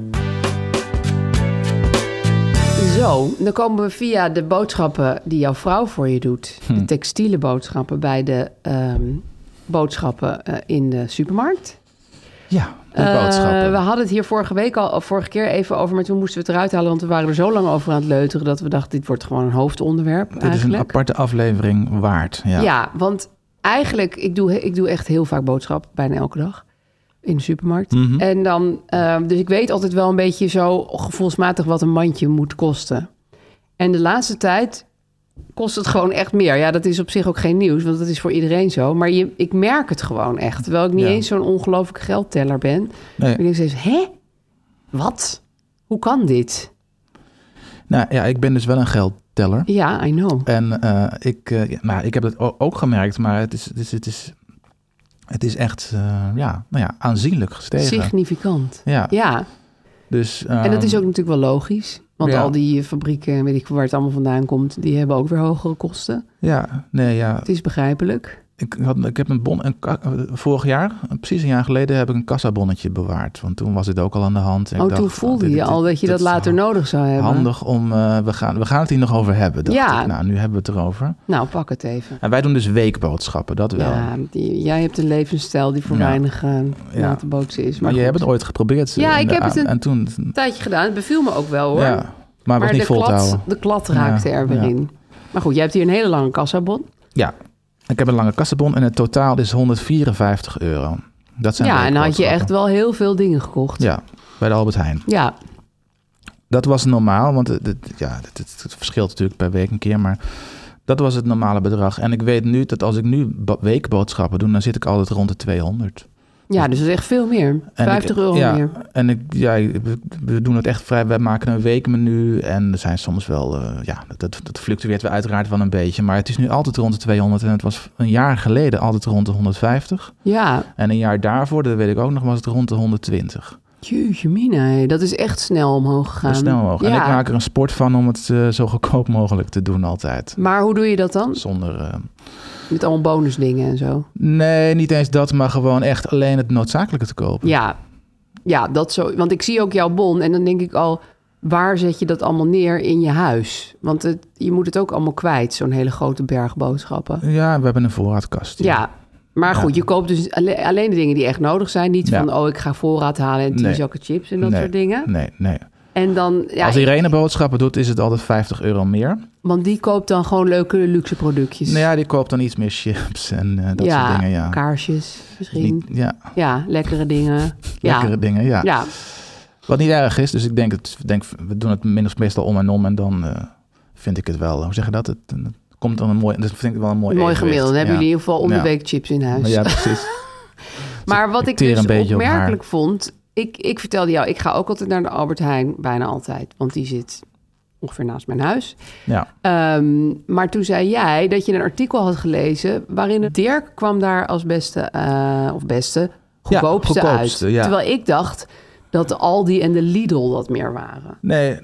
Speaker 5: Zo, dan komen we via de boodschappen die jouw vrouw voor je doet. De textiele boodschappen bij de boodschappen in de supermarkt.
Speaker 4: Ja, de boodschappen.
Speaker 5: We hadden het hier vorige keer even over, maar toen moesten we het eruit halen, want we waren er zo lang over aan het leuteren dat we dachten, dit wordt gewoon een hoofdonderwerp.
Speaker 4: Dit is een aparte aflevering waard.
Speaker 5: Ja, want eigenlijk, ik doe echt heel vaak boodschappen, bijna elke dag, in de supermarkt. Mm-hmm. En dan, dus ik weet altijd wel een beetje zo gevoelsmatig wat een mandje moet kosten. En de laatste tijd kost het gewoon echt meer. Ja, dat is op zich ook geen nieuws, want dat is voor iedereen zo. Maar ik merk het gewoon echt. Terwijl ik niet eens zo'n ongelooflijk geldteller ben. Nee. Ik denk steeds, wat? Hoe kan dit?
Speaker 4: Nou ja, ik ben dus wel een geldteller.
Speaker 5: Ja, I know.
Speaker 4: En ik heb het ook gemerkt, maar het is echt aanzienlijk gestegen.
Speaker 5: Significant. Ja. Dus, en dat is ook natuurlijk wel logisch. Want al die fabrieken, weet ik waar het allemaal vandaan komt, die hebben ook weer hogere kosten.
Speaker 4: Ja.
Speaker 5: Het is begrijpelijk.
Speaker 4: Ik heb een bon, vorig jaar, precies een jaar geleden, heb ik een kassabonnetje bewaard. Want toen was het ook al aan de hand. En
Speaker 5: toen voelde je al dat je dat later nodig zou hebben.
Speaker 4: Handig om, we gaan het hier nog over hebben. Dacht ik. Nou, nu hebben we het erover.
Speaker 5: Nou, pak het even.
Speaker 4: En wij doen dus weekboodschappen, dat wel.
Speaker 5: Ja, jij hebt een levensstijl die voor weinig na te bootsen is.
Speaker 4: Maar jij hebt het ooit geprobeerd.
Speaker 5: Ja, ik heb het een tijdje gedaan. Het beviel me ook wel, hoor.
Speaker 4: Ja, maar was niet vol te houden.
Speaker 5: De klad raakte er weer in. Maar goed, jij hebt hier een hele lange kassabon.
Speaker 4: Ja. Ik heb een lange kassabon en het totaal is €154. Dat zijn
Speaker 5: en dan had je echt wel heel veel dingen gekocht.
Speaker 4: Ja, bij de Albert Heijn.
Speaker 5: Ja.
Speaker 4: Dat was normaal, want het verschilt natuurlijk per week een keer, maar dat was het normale bedrag. En ik weet nu dat als ik nu weekboodschappen doe, dan zit ik altijd rond de 200.
Speaker 5: Ja, dus dat is echt veel meer. €50 meer.
Speaker 4: En we doen het echt vrij. Wij maken een weekmenu en er zijn soms wel... dat fluctueert weer uiteraard wel een beetje. Maar het is nu altijd rond de 200 en het was een jaar geleden altijd rond de 150.
Speaker 5: Ja.
Speaker 4: En een jaar daarvoor, dat weet ik ook nog, was het rond de 120.
Speaker 5: Jeetje mina, dat is echt snel omhoog gegaan.
Speaker 4: Snel omhoog. Ja. En ik maak er een sport van om het zo goedkoop mogelijk te doen altijd.
Speaker 5: Maar hoe doe je dat dan?
Speaker 4: Zonder...
Speaker 5: Met allemaal bonusdingen en zo?
Speaker 4: Nee, niet eens dat, maar gewoon echt alleen het noodzakelijke te kopen.
Speaker 5: Ja, dat zo. Want ik zie ook jouw bon en dan denk ik al, waar zet je dat allemaal neer in je huis? Want je moet het ook allemaal kwijt, zo'n hele grote berg boodschappen.
Speaker 4: Ja, we hebben een voorraadkast.
Speaker 5: Ja, maar goed, je koopt dus alleen de dingen die echt nodig zijn. Niet van, ik ga voorraad halen en 10 zakken chips en dat soort dingen. Nee. En dan,
Speaker 4: als Irene boodschappen doet, is het altijd €50 meer.
Speaker 5: Want die koopt dan gewoon leuke luxe productjes.
Speaker 4: Nou ja, die koopt dan iets meer chips en dat soort dingen. Ja,
Speaker 5: kaarsjes misschien.
Speaker 4: Ja,
Speaker 5: lekkere dingen.
Speaker 4: Lekkere dingen, ja. Wat niet erg is, dus ik denk we doen het meestal om en dan vind ik het wel. Hoe zeg je dat? Het komt dan dat vind ik wel een mooi
Speaker 5: gemiddeld. Dan hebben jullie in ieder geval om de week chips in huis.
Speaker 4: Ja, precies.
Speaker 5: Maar wat ik dus opmerkelijk vond... Ik vertelde jou, ik ga ook altijd naar de Albert Heijn, bijna altijd. Want die zit ongeveer naast mijn huis. Ja. Maar toen zei jij dat je een artikel had gelezen... waarin Dirk kwam daar als goedkoopste uit. Ja. Terwijl ik dacht dat de Aldi en de Lidl dat meer waren.
Speaker 4: Nee.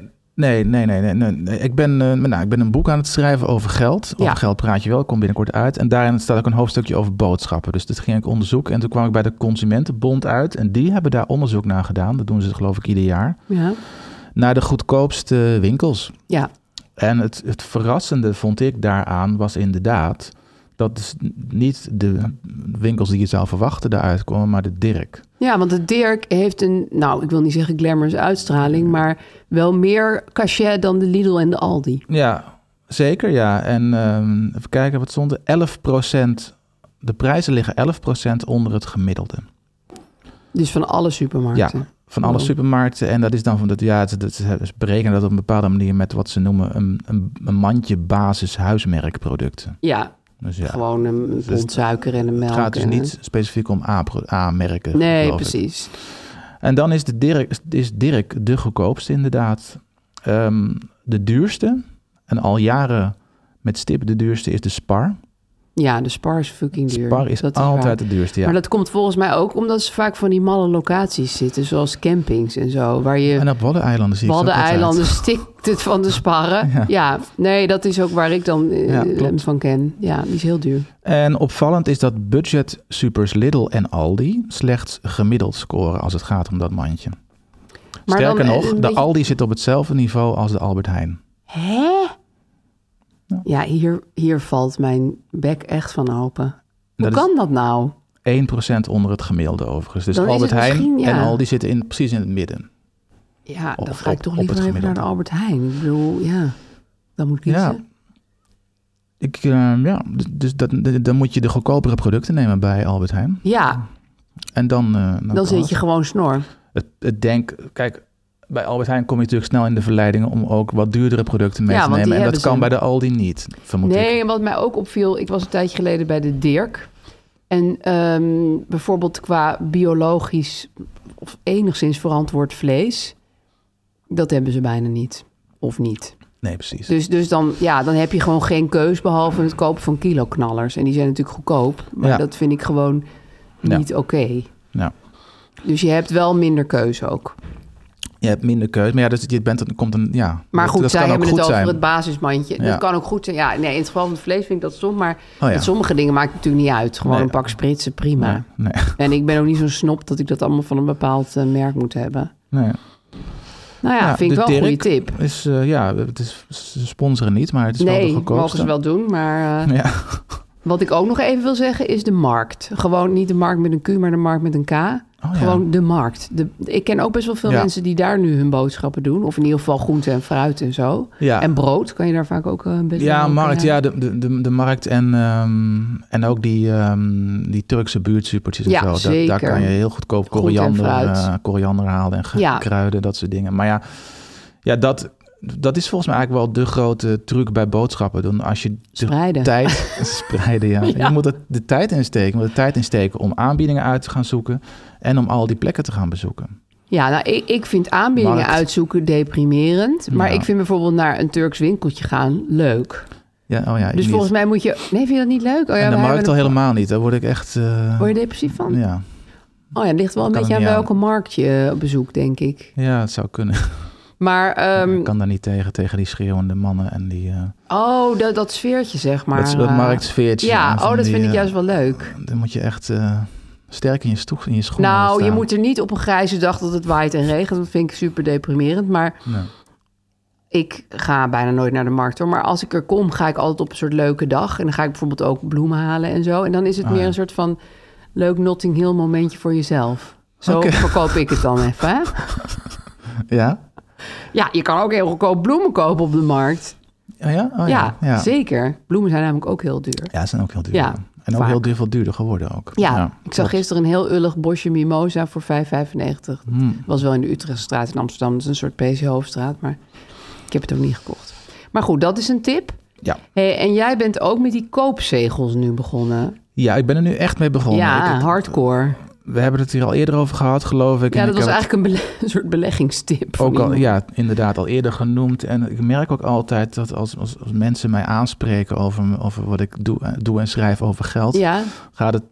Speaker 4: Ik ben een boek aan het schrijven over geld. Over geld praat je wel, ik kom binnenkort uit. En daarin staat ook een hoofdstukje over boodschappen. Dus dat ging ik onderzoeken. En toen kwam ik bij de Consumentenbond uit. En die hebben daar onderzoek naar gedaan. Dat doen ze geloof ik ieder jaar. Ja. Naar de goedkoopste winkels. Ja. En het verrassende vond ik daaraan was inderdaad... dat dus niet de winkels die je zou verwachten daaruit komen, maar de Dirk.
Speaker 5: Ja, want de Dirk heeft ik wil niet zeggen glamorous uitstraling... maar wel meer cachet dan de Lidl en de Aldi.
Speaker 4: Ja, zeker, ja. En even kijken wat stond er. 11%, de prijzen liggen 11% onder het gemiddelde.
Speaker 5: Dus van alle supermarkten?
Speaker 4: Ja, van alle supermarkten. En dat is dan ze berekenen dat op een bepaalde manier... met wat ze noemen een mandje basis huismerkproducten.
Speaker 5: Ja. Dus gewoon een pond suiker en een melk.
Speaker 4: Het gaat dus niet specifiek om A-merken.
Speaker 5: Nee, precies.
Speaker 4: En dan is Dirk de goedkoopste inderdaad. De duurste, en al jaren met stip de duurste, is de Spar.
Speaker 5: Ja, de Spar is fucking duur.
Speaker 4: Spar is altijd de duurste, ja.
Speaker 5: Maar dat komt volgens mij ook omdat ze vaak van die malle locaties zitten, zoals campings en zo. Waar je
Speaker 4: en op Waddeneilanden zie ik
Speaker 5: Waddeneilanden stikt het van de sparren. Ja, nee, dat is ook waar ik dan van ken. Ja, die is heel duur.
Speaker 4: En opvallend is dat budget supers Lidl en Aldi slechts gemiddeld scoren als het gaat om dat mandje. Maar sterker nog, de Aldi zit op hetzelfde niveau als de Albert Heijn.
Speaker 5: Hè? Ja, hier valt mijn bek echt van open. Hoe kan dat nou?
Speaker 4: 1% onder het gemiddelde overigens. Dus Albert Heijn en Aldi zitten precies in het midden.
Speaker 5: Ja, dan ga ik toch liever even naar de Albert Heijn. Ik bedoel, dan moet ik kiezen.
Speaker 4: Dus dan moet je de goedkopere producten nemen bij Albert Heijn.
Speaker 5: Ja.
Speaker 4: En dan
Speaker 5: zit je gewoon snor.
Speaker 4: Kijk, bij Albert Heijn kom je natuurlijk snel in de verleiding om ook wat duurdere producten mee te nemen. En dat kan bij de Aldi niet, vermoed ik.
Speaker 5: Nee, wat mij ook opviel, ik was een tijdje geleden bij de Dirk. En bijvoorbeeld qua biologisch of enigszins verantwoord vlees, dat hebben ze bijna niet. Of niet.
Speaker 4: Nee, precies.
Speaker 5: Dus dan heb je gewoon geen keus behalve het kopen van kiloknallers. En die zijn natuurlijk goedkoop, maar dat vind ik gewoon niet oké.
Speaker 4: Ja.
Speaker 5: Dus je hebt wel minder keuze ook.
Speaker 4: Je hebt minder keuze. Maar ja, dus
Speaker 5: Maar goed,
Speaker 4: dat
Speaker 5: zij
Speaker 4: kan ook
Speaker 5: hebben
Speaker 4: goed
Speaker 5: het over
Speaker 4: zijn.
Speaker 5: het basismandje.
Speaker 4: Ja.
Speaker 5: Dat kan ook goed zijn. Ja, nee, in het geval van het vlees vind ik dat stom. Maar
Speaker 4: ja.
Speaker 5: met sommige dingen maakt het natuurlijk niet uit. Gewoon een pak spritsen, prima.
Speaker 4: Nee.
Speaker 5: En ik ben ook niet zo'n snop dat ik dat allemaal van een bepaald merk moet hebben.
Speaker 4: Nee.
Speaker 5: Nou ja, vind ik wel een goede tip.
Speaker 4: Ze sponsoren niet, maar het is wel de goedkoopste.
Speaker 5: Nee, mogen ze wel doen. Maar wat ik ook nog even wil zeggen is de markt. Gewoon niet de markt met een Q, maar de markt met een K. Gewoon de markt. Ik ken ook best wel veel mensen die daar nu hun boodschappen doen. Of in ieder geval groente en fruit en zo. Ja. En brood kan je daar vaak ook best wel...
Speaker 4: Ja, markt. Ja, de markt en ook die Turkse buurtsupertjes en zo.
Speaker 5: Zeker.
Speaker 4: Daar kan je heel goedkoop koriander halen en kruiden, dat soort dingen. Maar dat is volgens mij eigenlijk wel de grote truc bij boodschappen doen. Als je
Speaker 5: spreiden,
Speaker 4: ja. Je moet de tijd insteken om aanbiedingen uit te gaan zoeken en om al die plekken te gaan bezoeken. Ja,
Speaker 5: nou, ik vind aanbiedingen uitzoeken deprimerend. Maar ik vind bijvoorbeeld naar een Turks winkeltje gaan leuk.
Speaker 4: Ja,
Speaker 5: dus volgens mij moet je... Nee, vind je dat niet leuk?
Speaker 4: En de markt al helemaal niet. Daar word ik echt...
Speaker 5: Word je depressief van?
Speaker 4: Ja.
Speaker 5: Oh ja, het ligt wel een beetje aan welke markt je op bezoek, denk ik.
Speaker 4: Ja, het zou kunnen.
Speaker 5: Maar...
Speaker 4: ik kan daar niet tegen die schreeuwende mannen en die...
Speaker 5: dat sfeertje, zeg maar.
Speaker 4: Dat marktsfeertje.
Speaker 5: Ja, dat vind ik juist wel leuk.
Speaker 4: Dan moet je echt sterk in je schoenen
Speaker 5: Nou,
Speaker 4: staan.
Speaker 5: je moet er niet op een grijze dag dat het waait en regent. Dat vind ik super deprimerend. Maar ik ga bijna nooit naar de markt, hoor. Maar als ik er kom, ga ik altijd op een soort leuke dag. En dan ga ik bijvoorbeeld ook bloemen halen en zo. En dan is het meer een soort van leuk Notting Hill momentje voor jezelf. Zo verkoop ik het dan even, hè?
Speaker 4: Ja?
Speaker 5: Ja, je kan ook heel goedkoop bloemen kopen op de markt.
Speaker 4: Oh ja?
Speaker 5: Ja, zeker. Bloemen zijn namelijk ook heel duur.
Speaker 4: Ja, ze zijn ook heel duur.
Speaker 5: Ja,
Speaker 4: en ook
Speaker 5: vaak.
Speaker 4: heel veel duurder geworden ook.
Speaker 5: Ja, ik zag gisteren een heel ullig bosje mimosa voor €5,95. Was wel in de Utrechtstraat in Amsterdam. Dat is een soort PC Hoofdstraat, maar ik heb het ook niet gekocht. Maar goed, dat is een tip.
Speaker 4: Ja.
Speaker 5: Hey, en jij bent ook met die koopzegels nu begonnen.
Speaker 4: Ja, ik ben er nu echt mee begonnen.
Speaker 5: Ja, hardcore.
Speaker 4: We hebben het hier al eerder over gehad, geloof ik.
Speaker 5: Ja, dat was eigenlijk een soort beleggingstip.
Speaker 4: Ook al, ja, inderdaad, al eerder genoemd. En ik merk ook altijd dat als mensen mij aanspreken over wat ik doe en schrijf over geld, gaat het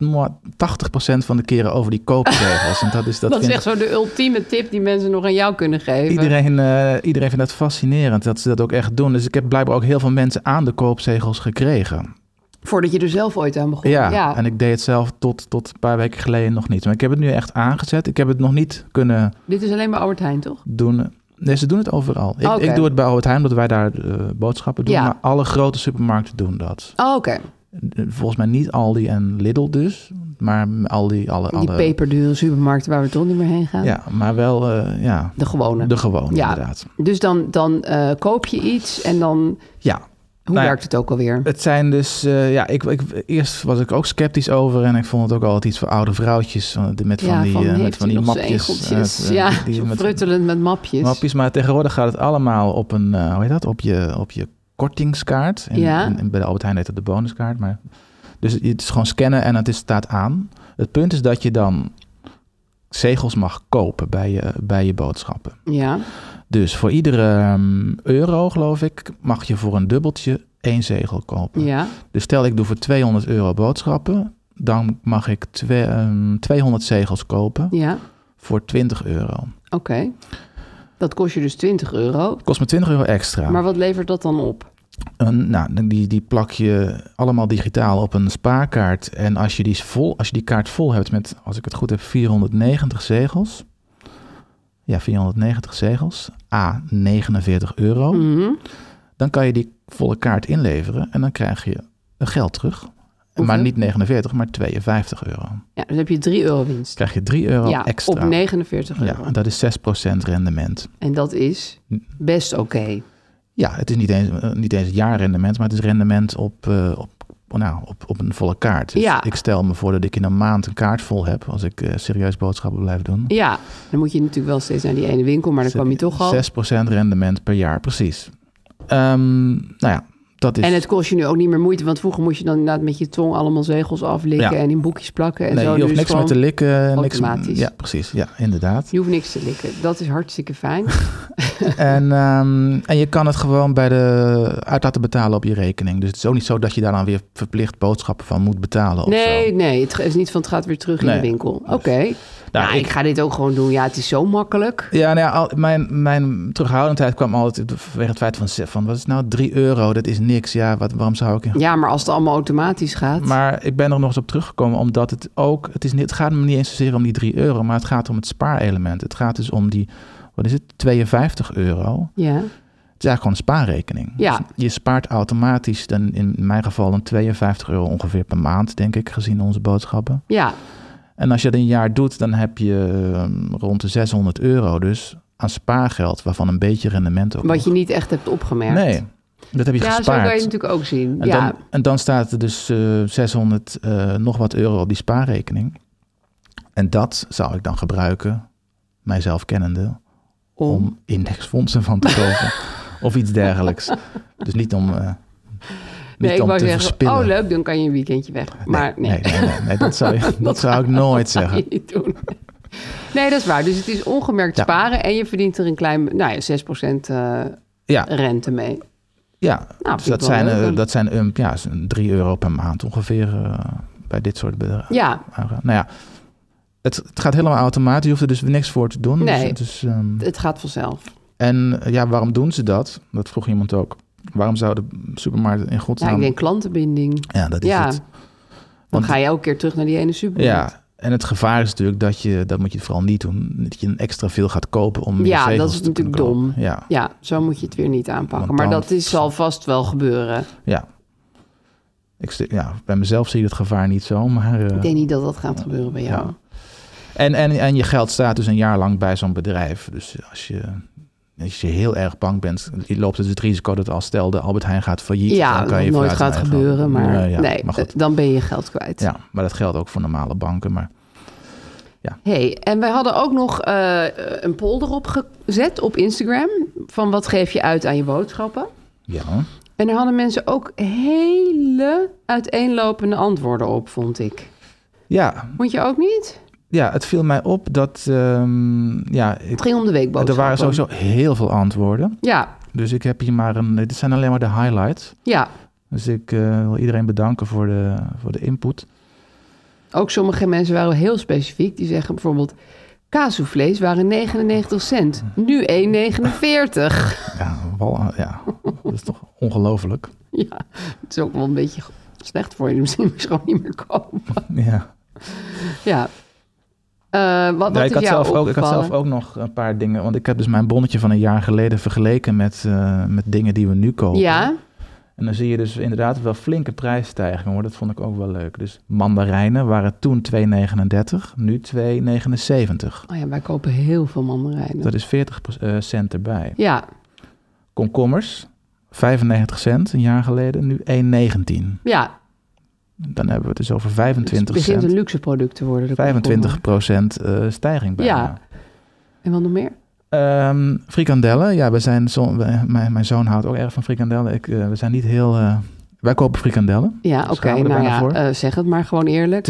Speaker 4: 80% van de keren over die koopregels. En dat is
Speaker 5: echt zo de ultieme tip die mensen nog aan jou kunnen geven.
Speaker 4: Iedereen vindt dat fascinerend dat ze dat ook echt doen. Dus ik heb blijkbaar ook heel veel mensen aan de koopzegels gekregen.
Speaker 5: Voordat je er zelf ooit aan begon.
Speaker 4: Ja, en ik deed het zelf tot een paar weken geleden nog niet. Maar ik heb het nu echt aangezet. Ik heb het nog niet kunnen...
Speaker 5: Dit is alleen bij Albert Heijn, toch?
Speaker 4: Doen. Nee, ze doen het overal. Ik doe het bij Albert Heijn, omdat wij daar boodschappen doen. Ja. Maar alle grote supermarkten doen dat.
Speaker 5: Oh, oké.
Speaker 4: Volgens mij niet Aldi en Lidl dus. Maar Aldi, alle
Speaker 5: peperdure supermarkten waar we toch niet meer heen gaan.
Speaker 4: Ja, maar wel
Speaker 5: de gewone.
Speaker 4: De gewone, inderdaad.
Speaker 5: Dus dan koop je iets en dan...
Speaker 4: Ja.
Speaker 5: Hoe werkt het ook alweer?
Speaker 4: Het zijn dus... eerst was ik ook sceptisch over. En ik vond het ook altijd iets voor oude vrouwtjes. Met van die mapjes.
Speaker 5: Fruttelend met mapjes.
Speaker 4: Maar tegenwoordig gaat het allemaal op een... Op je kortingskaart. En bij de Albert Heijn heet het de bonuskaart. Maar, dus het is gewoon scannen en het staat aan. Het punt is dat je dan zegels mag kopen bij je boodschappen.
Speaker 5: Ja.
Speaker 4: Dus voor iedere euro, geloof ik, mag je voor een dubbeltje 1 zegel kopen.
Speaker 5: Ja.
Speaker 4: Dus stel ik doe voor €200 boodschappen, dan mag ik 200 zegels kopen voor €20.
Speaker 5: Oké. Dat kost je dus €20.
Speaker 4: Kost me €20 extra.
Speaker 5: Maar wat levert dat dan op?
Speaker 4: Die plak je allemaal digitaal op een spaarkaart. En als je die kaart vol hebt met, als ik het goed heb, 490 zegels... Ja, 490 zegels. €49.
Speaker 5: Mm-hmm.
Speaker 4: Dan kan je die volle kaart inleveren en dan krijg je geld terug. Hoeveel? Maar niet 49, maar €52.
Speaker 5: Ja, dus heb je €3 winst.
Speaker 4: Krijg je €3 extra.
Speaker 5: Op €49.
Speaker 4: Ja, dat is 6% rendement.
Speaker 5: En dat is best oké.
Speaker 4: Ja, het is niet eens het jaarrendement, maar het is rendement op een volle kaart. Dus ik stel me voor dat ik in een maand een kaart vol heb, als ik serieus boodschappen blijf doen.
Speaker 5: Ja, dan moet je natuurlijk wel steeds naar die ene winkel, maar dan kwam je toch al.
Speaker 4: 6% rendement per jaar, precies. dat is...
Speaker 5: En het kost je nu ook niet meer moeite, want vroeger moest je dan inderdaad met je tong allemaal zegels aflikken en in boekjes plakken en
Speaker 4: nee,
Speaker 5: zo.
Speaker 4: je hoeft
Speaker 5: dus
Speaker 4: niks meer te likken.
Speaker 5: automatisch.
Speaker 4: Ja, precies. Ja, inderdaad.
Speaker 5: Je hoeft niks te likken. Dat is hartstikke fijn.
Speaker 4: En je kan het gewoon uit laten betalen op je rekening. Dus het is ook niet zo dat je daar dan weer verplicht boodschappen van moet betalen.
Speaker 5: Nee, het is niet van het gaat weer terug in de winkel. Oké. Nou, ik ga dit ook gewoon doen. Ja, het is zo makkelijk.
Speaker 4: Ja, mijn terughoudendheid kwam altijd vanwege het feit van wat is nou €3? Dat is niks. Ja, waarom zou ik...
Speaker 5: Ja, maar als het allemaal automatisch gaat...
Speaker 4: Maar ik ben er nog eens op teruggekomen, omdat het ook... Het gaat me niet eens zozeer om die €3, maar het gaat om het spaarelement. Het gaat dus om die, wat is het, €52.
Speaker 5: Ja.
Speaker 4: Het is eigenlijk gewoon een spaarrekening.
Speaker 5: Ja.
Speaker 4: Dus je spaart automatisch, dan in mijn geval, dan €52 ongeveer per maand, denk ik, gezien onze boodschappen.
Speaker 5: Ja.
Speaker 4: En als je dat een jaar doet, dan heb je rond de €600 dus aan spaargeld, waarvan een beetje rendement ook.
Speaker 5: Wat je niet echt hebt opgemerkt.
Speaker 4: Nee, dat heb je gespaard.
Speaker 5: Ja, zo kan je het natuurlijk ook zien.
Speaker 4: En dan staat er dus 600 nog wat euro op die spaarrekening. En dat zou ik dan gebruiken, mijzelf kennende, om indexfondsen van te kopen. Of iets dergelijks. Dus niet om...
Speaker 5: Nee, ik wou zeggen,
Speaker 4: verspillen.
Speaker 5: leuk, dan kan je een weekendje weg. Maar nee,
Speaker 4: dat zou ik nooit zeggen.
Speaker 5: Dat niet doen. Nee, dat is waar. Dus het is ongemerkt sparen en je verdient er een klein, 6% rente mee.
Speaker 4: Ja,
Speaker 5: nou,
Speaker 4: dus dat zijn €3 per maand ongeveer bij dit soort bedragen.
Speaker 5: Ja.
Speaker 4: Nou ja, het gaat helemaal automatisch. Je hoeft er dus niks voor te doen.
Speaker 5: Nee,
Speaker 4: dus,
Speaker 5: het gaat vanzelf.
Speaker 4: En waarom doen ze dat? Dat vroeg iemand ook. Waarom zou de supermarkt in godsnaam...
Speaker 5: Ja, ik denk klantenbinding.
Speaker 4: Ja, dat is het.
Speaker 5: Dan ga je elke keer terug naar die ene supermarkt.
Speaker 4: Ja, en het gevaar is natuurlijk dat moet je vooral niet doen, dat je extra veel gaat kopen om meer zegels te
Speaker 5: dat is natuurlijk dom.
Speaker 4: Ja.
Speaker 5: Ja, zo moet je het weer niet aanpakken. Maar dat zal vast wel gebeuren.
Speaker 4: Ja. Bij mezelf zie je het gevaar niet zo, maar...
Speaker 5: ik denk niet dat gaat gebeuren bij jou.
Speaker 4: Ja. En je geld staat dus een jaar lang bij zo'n bedrijf. Dus als je heel erg bang bent, je loopt dus het risico dat als stel de Albert Heijn gaat failliet.
Speaker 5: Ja,
Speaker 4: dan kan je
Speaker 5: dat nooit gaat gebeuren, maar maar dan ben je geld kwijt.
Speaker 4: Ja, maar dat geldt ook voor normale banken. Maar ja.
Speaker 5: Hey, en wij hadden ook nog een poll erop gezet op Instagram van wat geef je uit aan je boodschappen.
Speaker 4: Ja.
Speaker 5: En daar hadden mensen ook hele uiteenlopende antwoorden op, vond ik.
Speaker 4: Ja.
Speaker 5: Vond je ook niet?
Speaker 4: Ja, het viel mij op dat...
Speaker 5: het ging om de weekboodschappen.
Speaker 4: Er waren sowieso heel veel antwoorden.
Speaker 5: Ja.
Speaker 4: Dus ik heb hier dit zijn alleen maar de highlights.
Speaker 5: Ja.
Speaker 4: Dus ik wil iedereen bedanken voor de input.
Speaker 5: Ook sommige mensen waren heel specifiek. Die zeggen bijvoorbeeld... Kaassoufflés waren 99 cent. Nu 1,49.
Speaker 4: Ja, dat is toch ongelooflijk.
Speaker 5: Ja, het is ook wel een beetje slecht voor je. Misschien moet je gewoon niet meer kopen.
Speaker 4: Ja.
Speaker 5: Ja. Ik had
Speaker 4: zelf ook nog een paar dingen. Want ik heb dus mijn bonnetje van een jaar geleden vergeleken met dingen die we nu kopen.
Speaker 5: Ja.
Speaker 4: En dan zie je dus inderdaad wel flinke prijsstijgingen, hoor. Dat vond ik ook wel leuk. Dus mandarijnen waren toen €2,39, nu €2,79.
Speaker 5: Oh ja, wij kopen heel veel mandarijnen.
Speaker 4: Dat is 40 cent erbij.
Speaker 5: Ja.
Speaker 4: Komkommers, 95 cent een jaar geleden, nu €1,19.
Speaker 5: Ja.
Speaker 4: Dan hebben we het dus over 25 cent.
Speaker 5: Het begint een luxe product te worden.
Speaker 4: 25% stijging bijna.
Speaker 5: Ja. En wat nog meer?
Speaker 4: Frikandellen. Ja, mijn zoon houdt ook erg van frikandellen. We zijn niet heel... wij kopen frikandellen.
Speaker 5: Ja, oké. Zeg het maar gewoon eerlijk.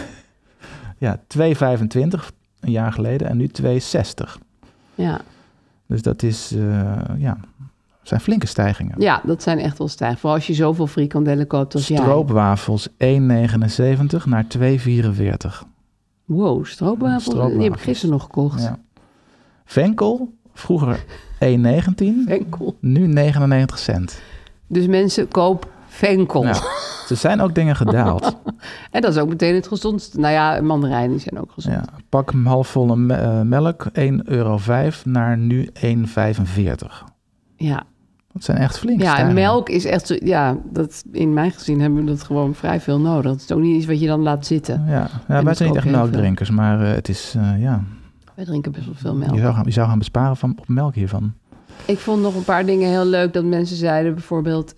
Speaker 4: Ja, €2,25 een jaar geleden en nu €2,60.
Speaker 5: Ja.
Speaker 4: Dus dat is... zijn flinke stijgingen.
Speaker 5: Ja, dat zijn echt wel stijgingen. Vooral als je zoveel frikandellen koopt als jij.
Speaker 4: Stroopwafels €1,79 naar €2,44.
Speaker 5: Wow, stroopwafels? Die heb ik gisteren nog gekocht.
Speaker 4: Ja. Venkel, vroeger €1,19.
Speaker 5: Venkel.
Speaker 4: Nu 99 cent.
Speaker 5: Dus mensen, koop venkel.
Speaker 4: Ja, ze zijn ook dingen gedaald.
Speaker 5: En dat is ook meteen het gezondste. Nou ja, mandarijnen zijn ook gezond.
Speaker 4: Ja, pak halfvolle melk, €1,05 naar nu €1,45.
Speaker 5: Ja.
Speaker 4: Dat zijn echt flink.
Speaker 5: Ja, en melk is echt... dat in mijn gezin hebben we dat gewoon vrij veel nodig. Het is ook niet iets wat je dan laat zitten.
Speaker 4: Ja, wij zijn niet echt melkdrinkers, maar het is...
Speaker 5: Wij drinken best wel veel melk.
Speaker 4: Je zou gaan besparen op melk hiervan.
Speaker 5: Ik vond nog een paar dingen heel leuk dat mensen zeiden. Bijvoorbeeld,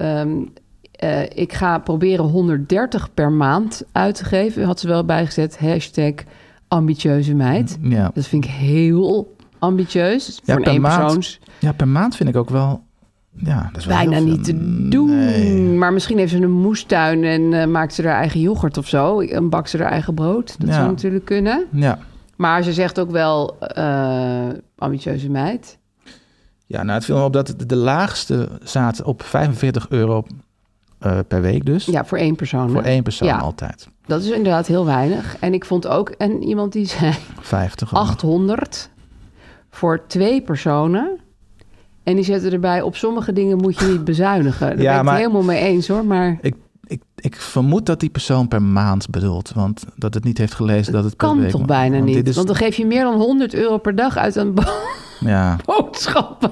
Speaker 5: ik ga proberen 130 per maand uit te geven. Had ze wel bijgezet, #ambitieuze meid.
Speaker 4: Ja.
Speaker 5: Dat vind ik heel ambitieus. Voor een persoons.
Speaker 4: Ja, per maand vind ik ook wel Ja, dat is wel
Speaker 5: bijna
Speaker 4: heel veel.
Speaker 5: niet te doen.
Speaker 4: Nee.
Speaker 5: Maar misschien heeft ze een moestuin en maakt ze haar eigen yoghurt of zo. En bakt ze haar eigen brood. Dat zou natuurlijk kunnen.
Speaker 4: Ja.
Speaker 5: Maar ze zegt ook wel ambitieuze meid.
Speaker 4: Ja, nou, het viel me op dat de laagste zaten op €45 per week dus.
Speaker 5: Ja, voor 1 persoon.
Speaker 4: Voor
Speaker 5: hè?
Speaker 4: 1 persoon
Speaker 5: Ja.
Speaker 4: altijd.
Speaker 5: Dat is inderdaad heel weinig. En ik vond ook iemand die zei
Speaker 4: 50.
Speaker 5: 800 voor 2 personen. En die zetten erbij, op sommige dingen moet je niet bezuinigen. Daar ben ik het helemaal mee eens hoor. Maar
Speaker 4: Ik vermoed dat die persoon per maand bedoelt. Want dat het niet heeft gelezen dat het per
Speaker 5: kan
Speaker 4: week...
Speaker 5: toch bijna
Speaker 4: want
Speaker 5: niet?
Speaker 4: dit is-
Speaker 5: Want dan geef je meer dan €100 per dag uit aan
Speaker 4: Ja,
Speaker 5: boodschappen.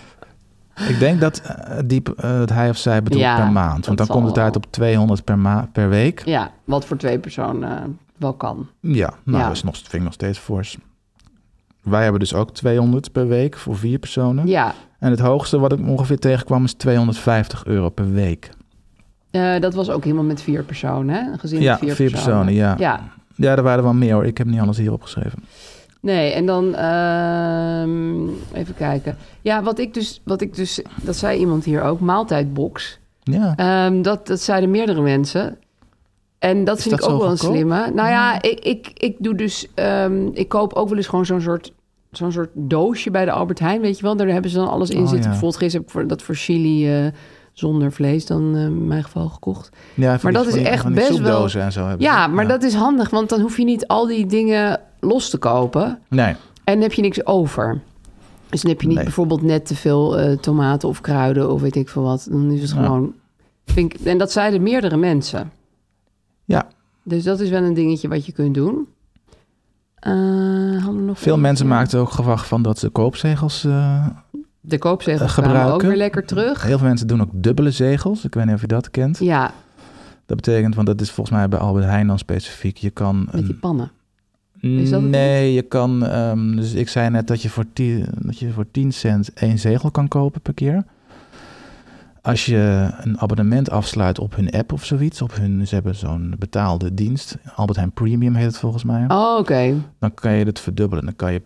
Speaker 4: ik denk dat dat hij of zij bedoelt
Speaker 5: Ja,
Speaker 4: per maand.
Speaker 5: dat
Speaker 4: Want dan
Speaker 5: zal
Speaker 4: komt het
Speaker 5: wel.
Speaker 4: uit op 200 per week.
Speaker 5: Ja, wat voor 2 personen wel kan.
Speaker 4: Ja, nou,
Speaker 5: Ja.
Speaker 4: dat vind ik nog steeds fors. Wij hebben dus ook 200 per week voor 4 personen.
Speaker 5: Ja,
Speaker 4: En het hoogste wat ik ongeveer tegenkwam is €250 per week.
Speaker 5: dat was ook iemand met 4 personen, hè? Een gezin
Speaker 4: Ja,
Speaker 5: met 4
Speaker 4: 4 personen, ja.
Speaker 5: Ja,
Speaker 4: Ja, er waren er wel meer hoor. Ik heb niet alles hier opgeschreven.
Speaker 5: nee, en dan even kijken. Ja, wat ik dus, dat zei iemand hier ook, maaltijdbox.
Speaker 4: Ja,
Speaker 5: Dat zeiden meerdere mensen. En dat vind
Speaker 4: dat
Speaker 5: ik ook
Speaker 4: zo
Speaker 5: wel een
Speaker 4: goedkoop?
Speaker 5: slimme. Nou ja, ik doe dus, ik koop ook wel eens gewoon zo'n soort doosje bij de Albert Heijn, weet je wel. Daar hebben ze dan alles in
Speaker 4: Oh,
Speaker 5: zitten.
Speaker 4: ja.
Speaker 5: Bijvoorbeeld gisteren heb ik dat voor chili zonder vlees dan in mijn geval gekocht.
Speaker 4: ja
Speaker 5: Maar dat is echt
Speaker 4: van die
Speaker 5: best wel...
Speaker 4: soepdozen en zo hebben
Speaker 5: Ja,
Speaker 4: ze.
Speaker 5: maar dat is handig, want dan hoef je niet al die dingen los te kopen.
Speaker 4: Nee,
Speaker 5: En dan heb je niks over. Dus dan heb je niet
Speaker 4: Nee.
Speaker 5: bijvoorbeeld net te veel tomaten of kruiden of weet ik veel wat. Dan is het
Speaker 4: Ja.
Speaker 5: gewoon... En dat zeiden meerdere mensen.
Speaker 4: ja.
Speaker 5: Dus dat is wel een dingetje wat je kunt doen. Hadden we nog
Speaker 4: Veel
Speaker 5: wat?
Speaker 4: mensen maakten ook gewacht van dat ze koopzegels
Speaker 5: De koopzegels
Speaker 4: gebruiken.
Speaker 5: kwamen ook weer lekker terug.
Speaker 4: Heel veel mensen doen ook dubbele zegels. Ik weet niet of je dat kent.
Speaker 5: Ja,
Speaker 4: Dat betekent, want dat is volgens mij bij Albert Heijn dan specifiek. Je kan
Speaker 5: met die pannen. Is dat het
Speaker 4: nee, je kan... dus ik zei net dat je voor 10 cent 1 zegel kan kopen per keer. Als je een abonnement afsluit op hun app of zoiets, ze hebben zo'n betaalde dienst, Albert Heijn Premium heet het volgens mij,
Speaker 5: Oh, oké.
Speaker 4: dan kan je het verdubbelen. Dan kan je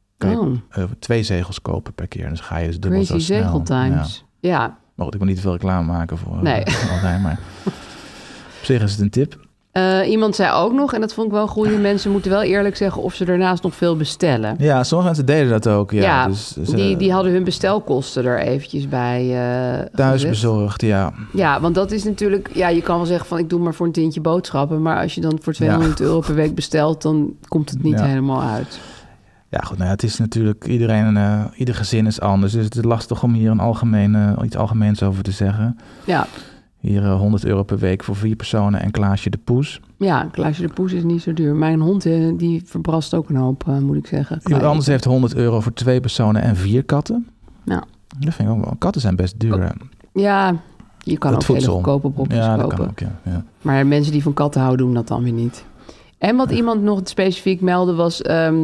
Speaker 4: 2 zegels kopen per keer. Dus ga je dus dubbel
Speaker 5: Crazy
Speaker 4: zo snel.
Speaker 5: zegeltimes. Ja.
Speaker 4: Maar goed, ik wil niet te veel reclame maken voor
Speaker 5: Nee.
Speaker 4: Albert Heijn, maar op zich is het een tip.
Speaker 5: Iemand zei ook nog, en dat vond ik wel goed, mensen moeten wel eerlijk zeggen of ze daarnaast nog veel bestellen.
Speaker 4: Ja, sommige mensen deden dat ook. Ja, dus
Speaker 5: die hadden hun bestelkosten er eventjes bij
Speaker 4: thuis
Speaker 5: gezet.
Speaker 4: bezorgd, ja.
Speaker 5: Ja, want dat is natuurlijk... Ja, je kan wel zeggen van ik doe maar voor een tientje boodschappen. Maar als je dan voor €200 per week bestelt, dan komt het niet helemaal uit.
Speaker 4: Ja, goed, nou ja, het is natuurlijk ieder gezin is anders. Dus het is lastig om hier iets algemeens over te zeggen.
Speaker 5: Ja,
Speaker 4: Hier €100 per week voor 4 personen en Klaasje de Poes.
Speaker 5: ja, Klaasje de Poes is niet zo duur. Mijn hond, die verbrast ook een hoop, moet ik zeggen.
Speaker 4: Iemand anders heeft €100 voor 2 personen en 4 katten.
Speaker 5: Ja.
Speaker 4: Dat vind ik ook wel. Katten zijn best duur. hè.
Speaker 5: Ja, je kan
Speaker 4: Het
Speaker 5: ook hele
Speaker 4: voedsel.
Speaker 5: goedkope brokjes
Speaker 4: Ja, dat
Speaker 5: kopen.
Speaker 4: kan ook, ja.
Speaker 5: Maar mensen die van katten houden, doen dat dan weer niet. En wat iemand nog specifiek meldde was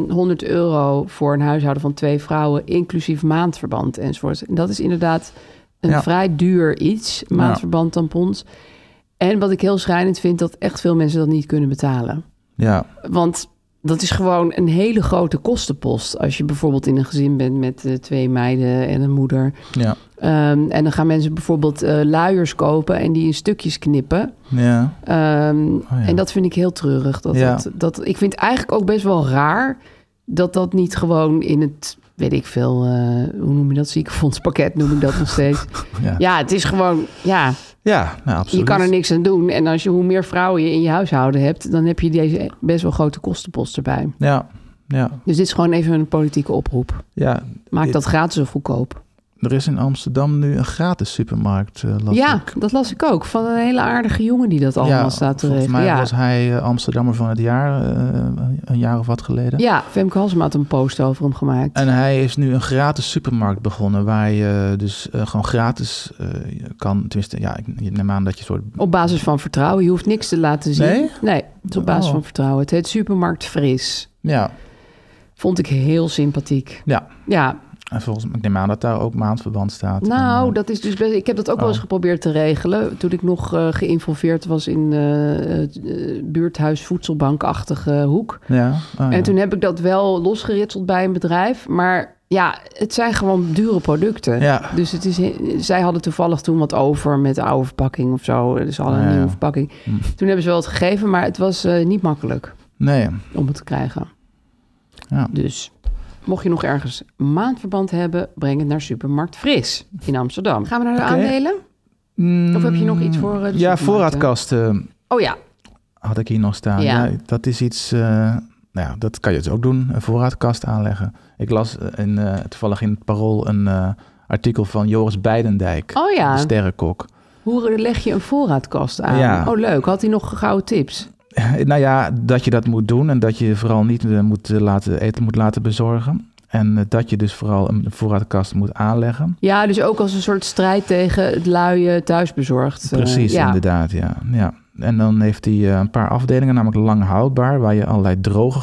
Speaker 5: €100 voor een huishouden van 2 vrouwen, inclusief maandverband enzovoort. En dat is inderdaad een vrij duur iets, maandverband, tampons. En wat ik heel schrijnend vind, dat echt veel mensen dat niet kunnen betalen.
Speaker 4: Ja,
Speaker 5: Want dat is gewoon een hele grote kostenpost. Als je bijvoorbeeld in een gezin bent met 2 meiden en een moeder.
Speaker 4: ja,
Speaker 5: En dan gaan mensen bijvoorbeeld luiers kopen en die in stukjes knippen.
Speaker 4: ja.
Speaker 5: Ja.
Speaker 4: ja.
Speaker 5: En dat vind ik heel treurig. Ik vind het eigenlijk ook best wel raar dat niet gewoon in het, weet ik veel, hoe noem je dat? Ziekenfondspakket noem ik dat nog steeds. Ja, het is gewoon, ja,
Speaker 4: Nou, absoluut.
Speaker 5: je kan er niks aan doen. En hoe meer vrouwen je in je huishouden hebt, dan heb je deze best wel grote kostenpost erbij.
Speaker 4: Ja.
Speaker 5: Dus dit is gewoon even een politieke oproep.
Speaker 4: Ja,
Speaker 5: Maak dat gratis of goedkoop.
Speaker 4: er is in Amsterdam nu een gratis supermarkt.
Speaker 5: Dat las ik ook. Van een hele aardige jongen die dat allemaal staat te regelen.
Speaker 4: Volgens mij was hij Amsterdammer van het jaar, een jaar of wat geleden.
Speaker 5: Ja, Femke Halsema had een post over hem gemaakt.
Speaker 4: En hij is nu een gratis supermarkt begonnen, waar je dus gewoon gratis kan, tenminste, ja, ik neem aan dat je soort...
Speaker 5: Op basis van vertrouwen. Je hoeft niks te laten zien.
Speaker 4: Nee?
Speaker 5: Nee, het is op basis van vertrouwen. Het heet Supermarkt Fris.
Speaker 4: Ja.
Speaker 5: Vond ik heel sympathiek.
Speaker 4: Ja.
Speaker 5: Ja.
Speaker 4: En ik neem aan dat daar ook maandverband staat.
Speaker 5: Nou,
Speaker 4: en,
Speaker 5: dat is dus best... Ik heb dat ook wel eens geprobeerd te regelen. Toen ik nog geïnvolveerd was in het buurthuis voedselbankachtige hoek.
Speaker 4: Ja.
Speaker 5: En toen heb ik dat wel losgeritseld bij een bedrijf. Maar ja, het zijn gewoon dure producten.
Speaker 4: Ja.
Speaker 5: Dus zij hadden toevallig toen wat over met de oude verpakking of zo. Dus ze hadden een nieuwe verpakking. Toen hebben ze wel wat gegeven, maar het was niet makkelijk om het te krijgen.
Speaker 4: Ja.
Speaker 5: Dus mocht je nog ergens maandverband hebben, breng het naar Supermarkt Fris in Amsterdam. Gaan we naar de aandelen? Of heb je nog iets voor de
Speaker 4: voorraadkasten.
Speaker 5: Oh ja.
Speaker 4: Had ik hier nog staan. Ja, dat is iets... dat kan je dus ook doen, een voorraadkast aanleggen. Ik las toevallig in het Parool een artikel van Joris Beidendijk, de sterrenkok.
Speaker 5: Hoe leg je een voorraadkast aan?
Speaker 4: Ja.
Speaker 5: Oh, leuk. Had hij nog gouden tips?
Speaker 4: Dat je dat moet doen en dat je vooral niet eten moet laten bezorgen. En dat je dus vooral een voorraadkast moet aanleggen.
Speaker 5: Ja, dus ook als een soort strijd tegen het luie thuisbezorgd.
Speaker 4: Precies, inderdaad, ja. En dan heeft hij een paar afdelingen, namelijk lang houdbaar, waar je allerlei droge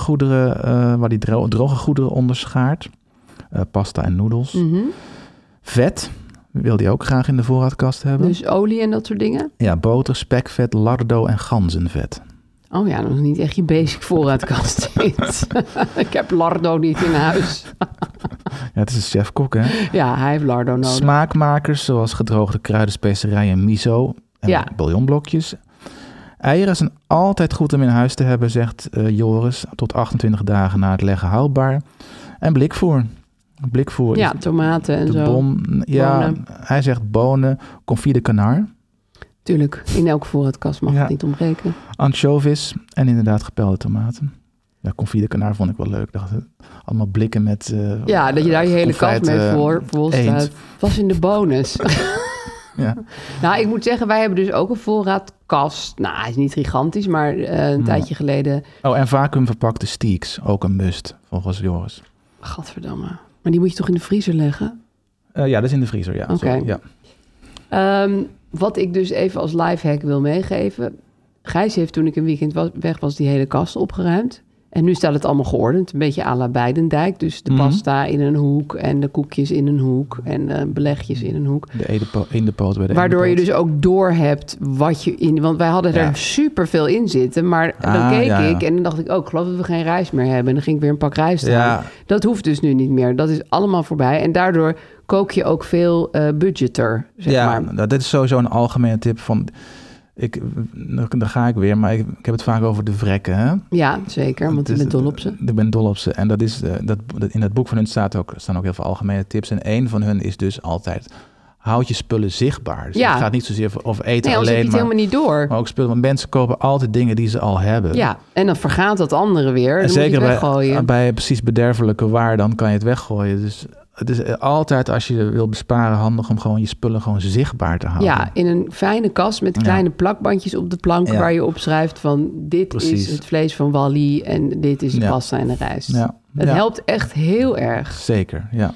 Speaker 4: goederen onderschaart. Pasta en noedels.
Speaker 5: Mm-hmm.
Speaker 4: Vet wil hij ook graag in de voorraadkast hebben.
Speaker 5: Dus olie en dat soort dingen?
Speaker 4: Ja, boter, spekvet, lardo en ganzenvet.
Speaker 5: Oh ja, nog niet echt je basic voorraadkast. Ik heb lardo niet in huis.
Speaker 4: Ja, het is een chef-kok, hè?
Speaker 5: Ja, hij heeft lardo nodig.
Speaker 4: Smaakmakers, zoals gedroogde kruiden, specerijen en miso. En bouillonblokjes. Eieren zijn altijd goed om in huis te hebben, zegt Joris. Tot 28 dagen na het leggen houdbaar. En blikvoer.
Speaker 5: Ja, tomaten en zo.
Speaker 4: Bonen. Hij zegt bonen, confit de canard.
Speaker 5: Tuurlijk, in elke voorraadkast mag het niet ontbreken.
Speaker 4: Anchovies en inderdaad gepelde tomaten. Ja, confit de canard vond ik wel leuk. Allemaal blikken met
Speaker 5: dat je daar je hele kast mee vol staat. Was in de bonus.
Speaker 4: Ja.
Speaker 5: Nou, ik moet zeggen, wij hebben dus ook een voorraadkast. Nou, hij is niet gigantisch, maar een tijdje geleden...
Speaker 4: Oh, en vacuümverpakte steaks. Ook een must, volgens Joris.
Speaker 5: Gadverdamme. Maar die moet je toch in de vriezer leggen?
Speaker 4: Ja, dat is in de vriezer, ja.
Speaker 5: Oké.
Speaker 4: Ja.
Speaker 5: Wat ik dus even als lifehack wil meegeven. Gijs heeft toen ik een weekend weg was die hele kast opgeruimd. En nu staat het allemaal geordend. Een beetje à la Beidendijk. Dus de pasta in een hoek en de koekjes in een hoek en belegjes in een hoek.
Speaker 4: In de poot bij de
Speaker 5: waardoor je dus ook door hebt wat je in... Want wij hadden er superveel in zitten. Maar dan keek ik en dan dacht ik ook... Ik geloof dat we geen rijst meer hebben. En dan ging ik weer een pak rijst halen. Ja. Dat hoeft dus nu niet meer. Dat is allemaal voorbij. En daardoor kook je ook veel budgeter, zeg maar.
Speaker 4: Ja, dit is sowieso een algemene tip van... Daar ga ik weer, maar ik heb het vaak over de vrekken, hè?
Speaker 5: Ja, zeker, want je bent dol op ze.
Speaker 4: Ik ben dol op ze. En dat is, in het boek van hun staan ook heel veel algemene tips. En één van hun is dus altijd... Houd je spullen zichtbaar. Dus het gaat niet zozeer over eten alleen,
Speaker 5: heb je het helemaal niet door.
Speaker 4: Maar ook spullen. Want mensen kopen altijd dingen die ze al hebben.
Speaker 5: Ja, en dan vergaat dat andere weer. Dan
Speaker 4: zeker
Speaker 5: moet je het weggooien.
Speaker 4: bij precies bederfelijke waar, dan kan je het weggooien. Dus het is altijd, als je wil besparen, handig om gewoon je spullen gewoon zichtbaar te houden.
Speaker 5: Ja, in een fijne kast met kleine plakbandjes op de plank... waar je opschrijft van dit is het vlees van Wally... en dit is de pasta en de rijst. Ja. Het helpt echt heel erg.
Speaker 4: Zeker, ja.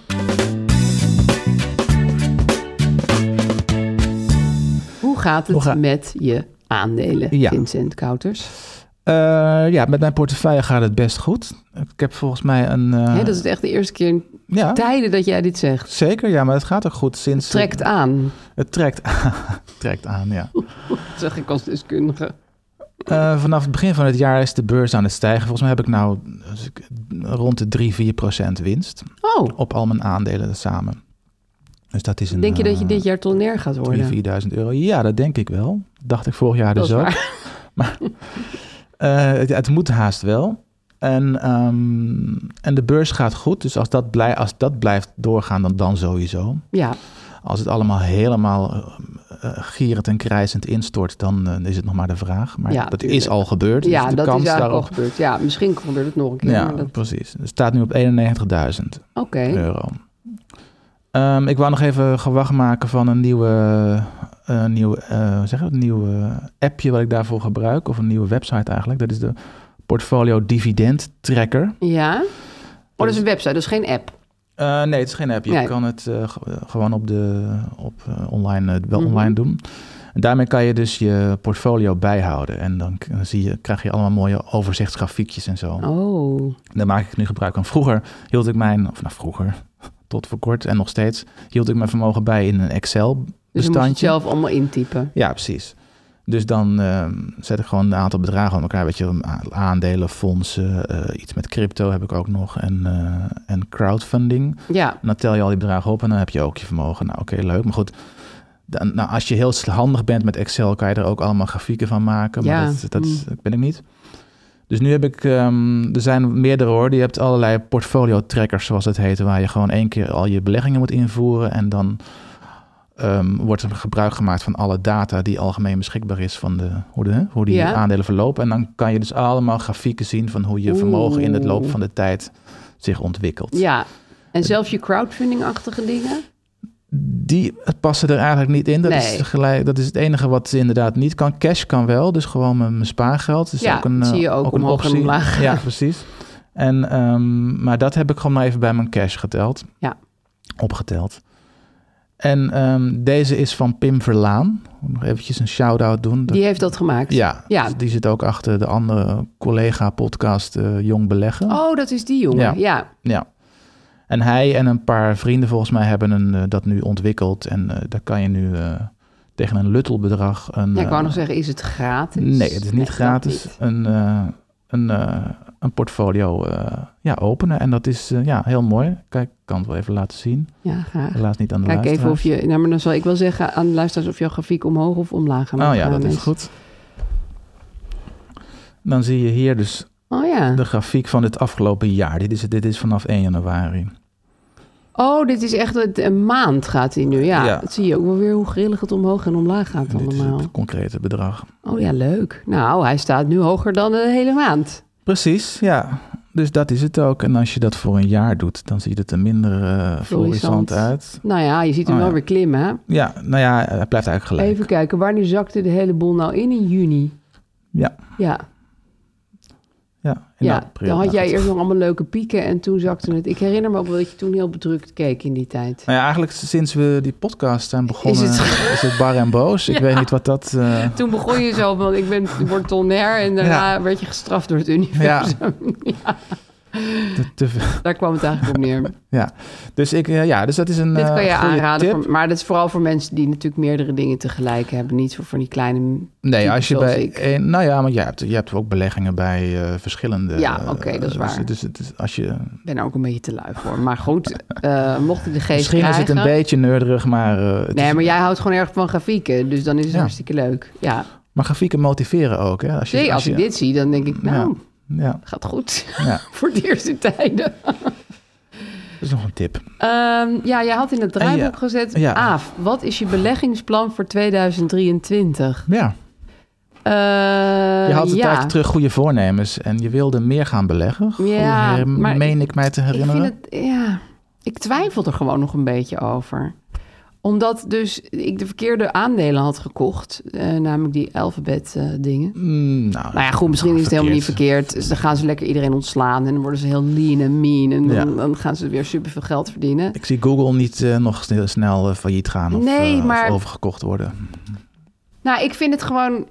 Speaker 5: Hoe gaat het met je aandelen, Vincent Kouters?
Speaker 4: Met mijn portefeuille gaat het best goed. Ik heb volgens mij een...
Speaker 5: dat is echt de eerste keer in tijden dat jij dit zegt.
Speaker 4: Zeker, ja, maar het gaat ook goed sinds...
Speaker 5: Het trekt aan.
Speaker 4: Het trekt aan, ja.
Speaker 5: Dat zeg ik als deskundige.
Speaker 4: Vanaf het begin van het jaar is de beurs aan het stijgen. Volgens mij heb ik nou rond de 3-4% winst. Op al mijn aandelen samen. Dus dat is
Speaker 5: denk je dat je dit jaar tonair gaat worden?
Speaker 4: 3.000, 4.000 euro. Ja, dat denk ik wel. Dat dacht ik vorig jaar dus ook. Maar het moet haast wel. En de beurs gaat goed. Dus als dat blijft doorgaan, dan sowieso.
Speaker 5: Ja.
Speaker 4: Als het allemaal helemaal gierend en krijzend instort, dan is het nog maar de vraag. Maar dat is al gebeurd.
Speaker 5: Ja,
Speaker 4: dus
Speaker 5: dat is eigenlijk al gebeurd. Ja, misschien gebeurt het nog een keer.
Speaker 4: Ja, precies. Het staat nu op 91.000 euro. Ik wou nog even gewag maken van een nieuwe appje wat ik daarvoor gebruik. Of een nieuwe website eigenlijk. Dat is de Portfolio Dividend Tracker.
Speaker 5: Ja? Dat is een website, dat is geen app.
Speaker 4: Nee, het is geen app. Je kan het gewoon online doen. En daarmee kan je dus je portfolio bijhouden. En dan krijg je allemaal mooie overzichtsgrafiekjes en zo.
Speaker 5: Oh.
Speaker 4: Daar maak ik nu gebruik van. Vroeger hield ik tot voor kort en nog steeds hield ik mijn vermogen bij in een Excel-bestandje.
Speaker 5: Dus je moet het zelf allemaal intypen.
Speaker 4: Ja, precies. Dus dan zet ik gewoon een aantal bedragen aan elkaar. Weet je, aandelen, fondsen, iets met crypto heb ik ook nog. En crowdfunding.
Speaker 5: Ja.
Speaker 4: En dan tel je al die bedragen op en dan heb je ook je vermogen. Nou, oké, leuk. Maar goed, als je heel handig bent met Excel, kan je er ook allemaal grafieken van maken. Maar dat ben ik niet. Dus nu heb ik, er zijn meerdere hoor. Je hebt allerlei portfolio trackers, zoals het heet, waar je gewoon 1 keer al je beleggingen moet invoeren. En dan wordt er gebruik gemaakt van alle data die algemeen beschikbaar is van hoe die aandelen verlopen. En dan kan je dus allemaal grafieken zien van hoe je vermogen in het loop van de tijd zich ontwikkelt.
Speaker 5: Ja, en zelfs je crowdfunding-achtige dingen?
Speaker 4: Die passen er eigenlijk niet in. Dat is het enige wat inderdaad niet kan. Cash kan wel, dus gewoon mijn spaargeld. Dus
Speaker 5: ja, dat zie je ook omhoog en omlaag.
Speaker 4: Ja, precies. Maar dat heb ik gewoon maar even bij mijn cash geteld.
Speaker 5: Ja.
Speaker 4: Opgeteld. En deze is van Pim Verlaan. Nog eventjes een shout-out doen.
Speaker 5: Die heeft dat gemaakt?
Speaker 4: Ja. Dus die zit ook achter de andere collega-podcast Jong Beleggen.
Speaker 5: Oh, dat is die jongen. Ja.
Speaker 4: En hij en een paar vrienden volgens mij hebben dat nu ontwikkeld. En daar kan je nu tegen een luttelbedrag...
Speaker 5: ik wou nog zeggen, is het gratis?
Speaker 4: Nee, het is niet gratis. Een portfolio openen. En dat is heel mooi. Kijk, ik kan het wel even laten zien.
Speaker 5: Ja, graag.
Speaker 4: Helaas niet aan de
Speaker 5: Kijk
Speaker 4: luisteraars.
Speaker 5: even of je... Nou, maar dan zal ik wel zeggen aan de luisteraars of jouw grafiek omhoog of omlaag gaat.
Speaker 4: Oh ja, dat is goed. Dan zie je hier dus de grafiek van het afgelopen jaar. Dit is vanaf 1 januari.
Speaker 5: Oh, dit is echt een maand gaat hij nu. Ja, dat zie je ook wel weer hoe grillig het omhoog en omlaag gaat allemaal.
Speaker 4: Dit is het concrete bedrag.
Speaker 5: Oh ja, leuk. Nou, hij staat nu hoger dan de hele maand.
Speaker 4: Precies, ja. Dus dat is het ook. En als je dat voor een jaar doet, dan ziet het er minder florissant uit.
Speaker 5: Nou ja, je ziet hem wel weer klimmen, hè?
Speaker 4: Ja, nou ja, hij blijft eigenlijk gelijk.
Speaker 5: Even kijken, wanneer zakte de hele boel nou in juni?
Speaker 4: Ja.
Speaker 5: Ja, dan had jij eerst nog allemaal leuke pieken en toen zakte het. Ik herinner me ook wel dat je toen heel bedrukt keek in die tijd.
Speaker 4: Nou ja, eigenlijk sinds we die podcast zijn begonnen, is het bar en boos. Ik weet niet wat dat...
Speaker 5: Toen begon je zo, want ik word tonair en daarna werd je gestraft door het universum. Ja. Daar kwam het eigenlijk op neer.
Speaker 4: Ja, dus dat is een
Speaker 5: dit kan je aanraden,
Speaker 4: tip.
Speaker 5: Maar dat is vooral voor mensen die natuurlijk meerdere dingen tegelijk hebben. Niet voor die kleine...
Speaker 4: Nee, als je bij... maar je hebt ook beleggingen bij verschillende...
Speaker 5: Ja, oké, dat is waar.
Speaker 4: Dus als je... Ik
Speaker 5: ben er ook een beetje te lui voor. Maar goed, mocht ik de geest
Speaker 4: misschien
Speaker 5: krijgen...
Speaker 4: is het een beetje nerdig, maar...
Speaker 5: maar jij houdt gewoon erg van grafieken. Dus dan is het hartstikke leuk. Ja.
Speaker 4: Maar grafieken motiveren ook, hè? Als
Speaker 5: ik dit zie, dan denk ik...
Speaker 4: Ja.
Speaker 5: Gaat goed. Ja. Voor de eerste tijden.
Speaker 4: Dat is nog een tip.
Speaker 5: Jij had in het draaiboek gezet... Aaf, wat is je beleggingsplan voor 2023?
Speaker 4: Ja. Je had een tijdje terug goede voornemens... en je wilde meer gaan beleggen.
Speaker 5: Ja, maar
Speaker 4: meen ik mij te herinneren?
Speaker 5: Ik twijfel er gewoon nog een beetje over. Omdat dus ik de verkeerde aandelen had gekocht. Namelijk die Alphabet dingen. Nou ja, goed, misschien is het helemaal niet verkeerd. Dus dan gaan ze lekker iedereen ontslaan. En dan worden ze heel lean en mean. En dan gaan ze weer superveel geld verdienen.
Speaker 4: Ik zie Google niet nog snel failliet gaan of overgekocht worden.
Speaker 5: Nou, ik vind het gewoon...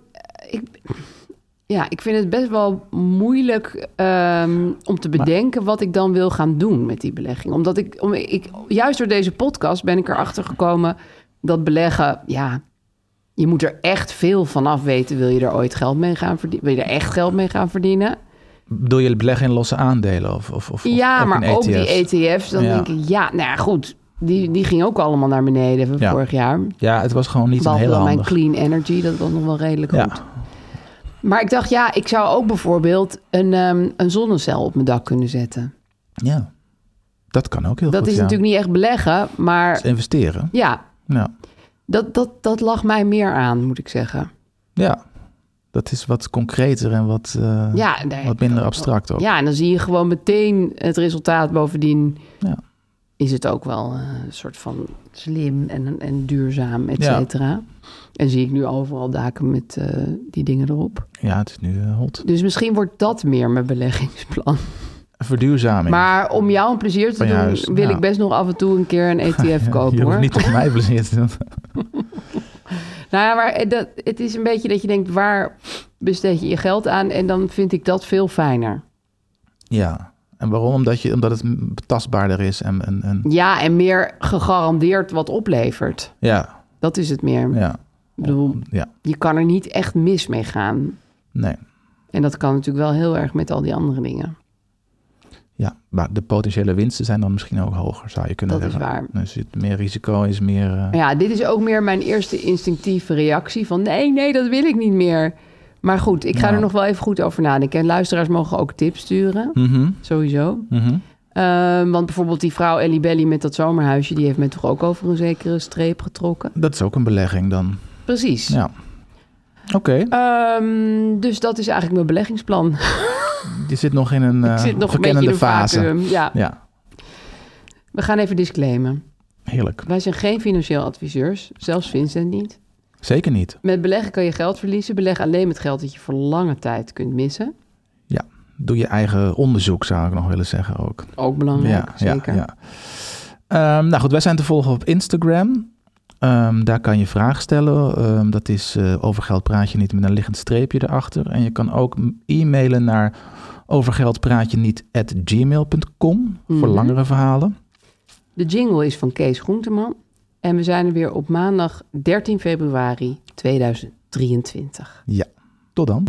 Speaker 5: Ik vind het best wel moeilijk om te bedenken wat ik dan wil gaan doen met die belegging. Omdat ik juist door deze podcast ben ik erachter gekomen dat beleggen, je moet er echt veel vanaf weten. Wil je er ooit geld mee gaan verdienen? Wil je er echt geld mee gaan verdienen?
Speaker 4: Bedoel je beleggen in losse aandelen? Of
Speaker 5: maar ook
Speaker 4: ETF's?
Speaker 5: Die ETF's. Dan denk ik, goed. Die ging ook allemaal naar beneden vorig jaar.
Speaker 4: Ja, het was gewoon niet een hele handig.
Speaker 5: Mijn clean energy, dat was nog wel redelijk goed. Maar ik dacht, ik zou ook bijvoorbeeld een zonnecel op mijn dak kunnen zetten.
Speaker 4: Ja, dat kan ook heel goed.
Speaker 5: Dat is natuurlijk niet echt beleggen, maar...
Speaker 4: Dat is investeren.
Speaker 5: Ja. Dat lag mij meer aan, moet ik zeggen. Ja,
Speaker 4: dat is wat concreter en wat minder abstract ook.
Speaker 5: Ja, en dan zie je gewoon meteen het resultaat. Bovendien is het ook wel een soort van slim en duurzaam, et cetera. En zie ik nu overal daken met die dingen erop.
Speaker 4: Ja, het is nu hot.
Speaker 5: Dus misschien wordt dat meer mijn beleggingsplan.
Speaker 4: Verduurzaming.
Speaker 5: Maar om jou een plezier te doen, wil ik best nog af en toe een keer een ETF kopen,
Speaker 4: je hoeft niet op mij plezier te doen.
Speaker 5: Nou ja, maar het is een beetje dat je denkt, waar besteed je je geld aan? En dan vind ik dat veel fijner.
Speaker 4: Ja, en waarom? Omdat het tastbaarder is. En
Speaker 5: Ja, en meer gegarandeerd wat oplevert.
Speaker 4: Ja.
Speaker 5: Dat is het meer.
Speaker 4: Ja.
Speaker 5: Ik bedoel, je kan er niet echt mis mee gaan.
Speaker 4: Nee.
Speaker 5: En dat kan natuurlijk wel heel erg met al die andere dingen.
Speaker 4: Ja, maar de potentiële winsten zijn dan misschien ook hoger, zou je kunnen zeggen.
Speaker 5: Dat is waar.
Speaker 4: Dus meer risico is meer...
Speaker 5: Ja, dit is ook meer mijn eerste instinctieve reactie van... nee, dat wil ik niet meer. Maar goed, ik ga er nog wel even goed over nadenken. En luisteraars mogen ook tips sturen.
Speaker 4: Mm-hmm.
Speaker 5: Sowieso.
Speaker 4: Mm-hmm.
Speaker 5: Want bijvoorbeeld die vrouw Ellie Belly met dat zomerhuisje... die heeft mij toch ook over een zekere streep getrokken.
Speaker 4: Dat is ook een belegging dan.
Speaker 5: Precies.
Speaker 4: Ja. Oké.
Speaker 5: Dus dat is eigenlijk mijn beleggingsplan.
Speaker 4: Je zit nog in een verkennende fase.
Speaker 5: Vacuüm, ja. We gaan even disclaimen.
Speaker 4: Heerlijk.
Speaker 5: Wij zijn geen financieel adviseurs. Zelfs Vincent niet.
Speaker 4: Zeker niet.
Speaker 5: Met beleggen kan je geld verliezen. Beleg alleen met geld dat je voor lange tijd kunt missen.
Speaker 4: Ja, doe je eigen onderzoek, zou ik nog willen zeggen ook.
Speaker 5: Ook belangrijk, zeker.
Speaker 4: Ja. Nou goed, wij zijn te volgen op Instagram. Daar kan je vragen stellen. Dat is over geld praat je niet met een liggend streepje erachter. En je kan ook e-mailen naar overgeldpraatjeniet@gmail.com voor langere verhalen.
Speaker 5: De jingle is van Kees Groenteman. En we zijn er weer op maandag 13 februari 2023.
Speaker 4: Ja, tot dan.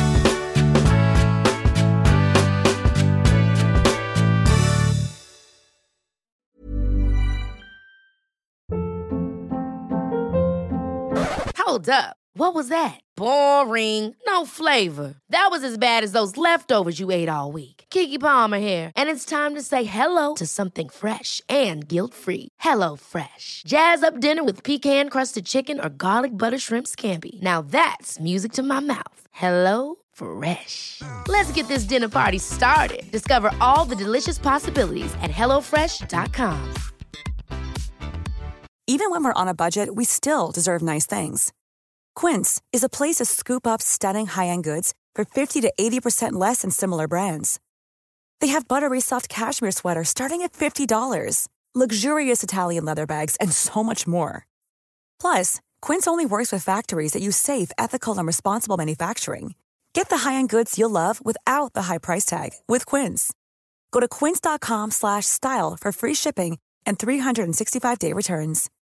Speaker 1: Hold up. What was that? Boring. No flavor. That was as bad as those leftovers you ate all week. Keke Palmer here, and it's time to say hello to something fresh and guilt-free. Hello Fresh. Jazz up dinner with pecan-crusted chicken or garlic butter shrimp scampi. Now that's music to my mouth. Hello Fresh. Let's get this dinner party started. Discover all the delicious possibilities at hellofresh.com.
Speaker 6: Even when we're on a budget, we still deserve nice things. Quince is a place to scoop up stunning high-end goods for 50 to 80% less than similar brands. They have buttery soft cashmere sweaters starting at $50, luxurious Italian leather bags, and so much more. Plus, Quince only works with factories that use safe, ethical, and responsible manufacturing. Get the high-end goods you'll love without the high price tag with Quince. Go to quince.com/style for free shipping and 365-day returns.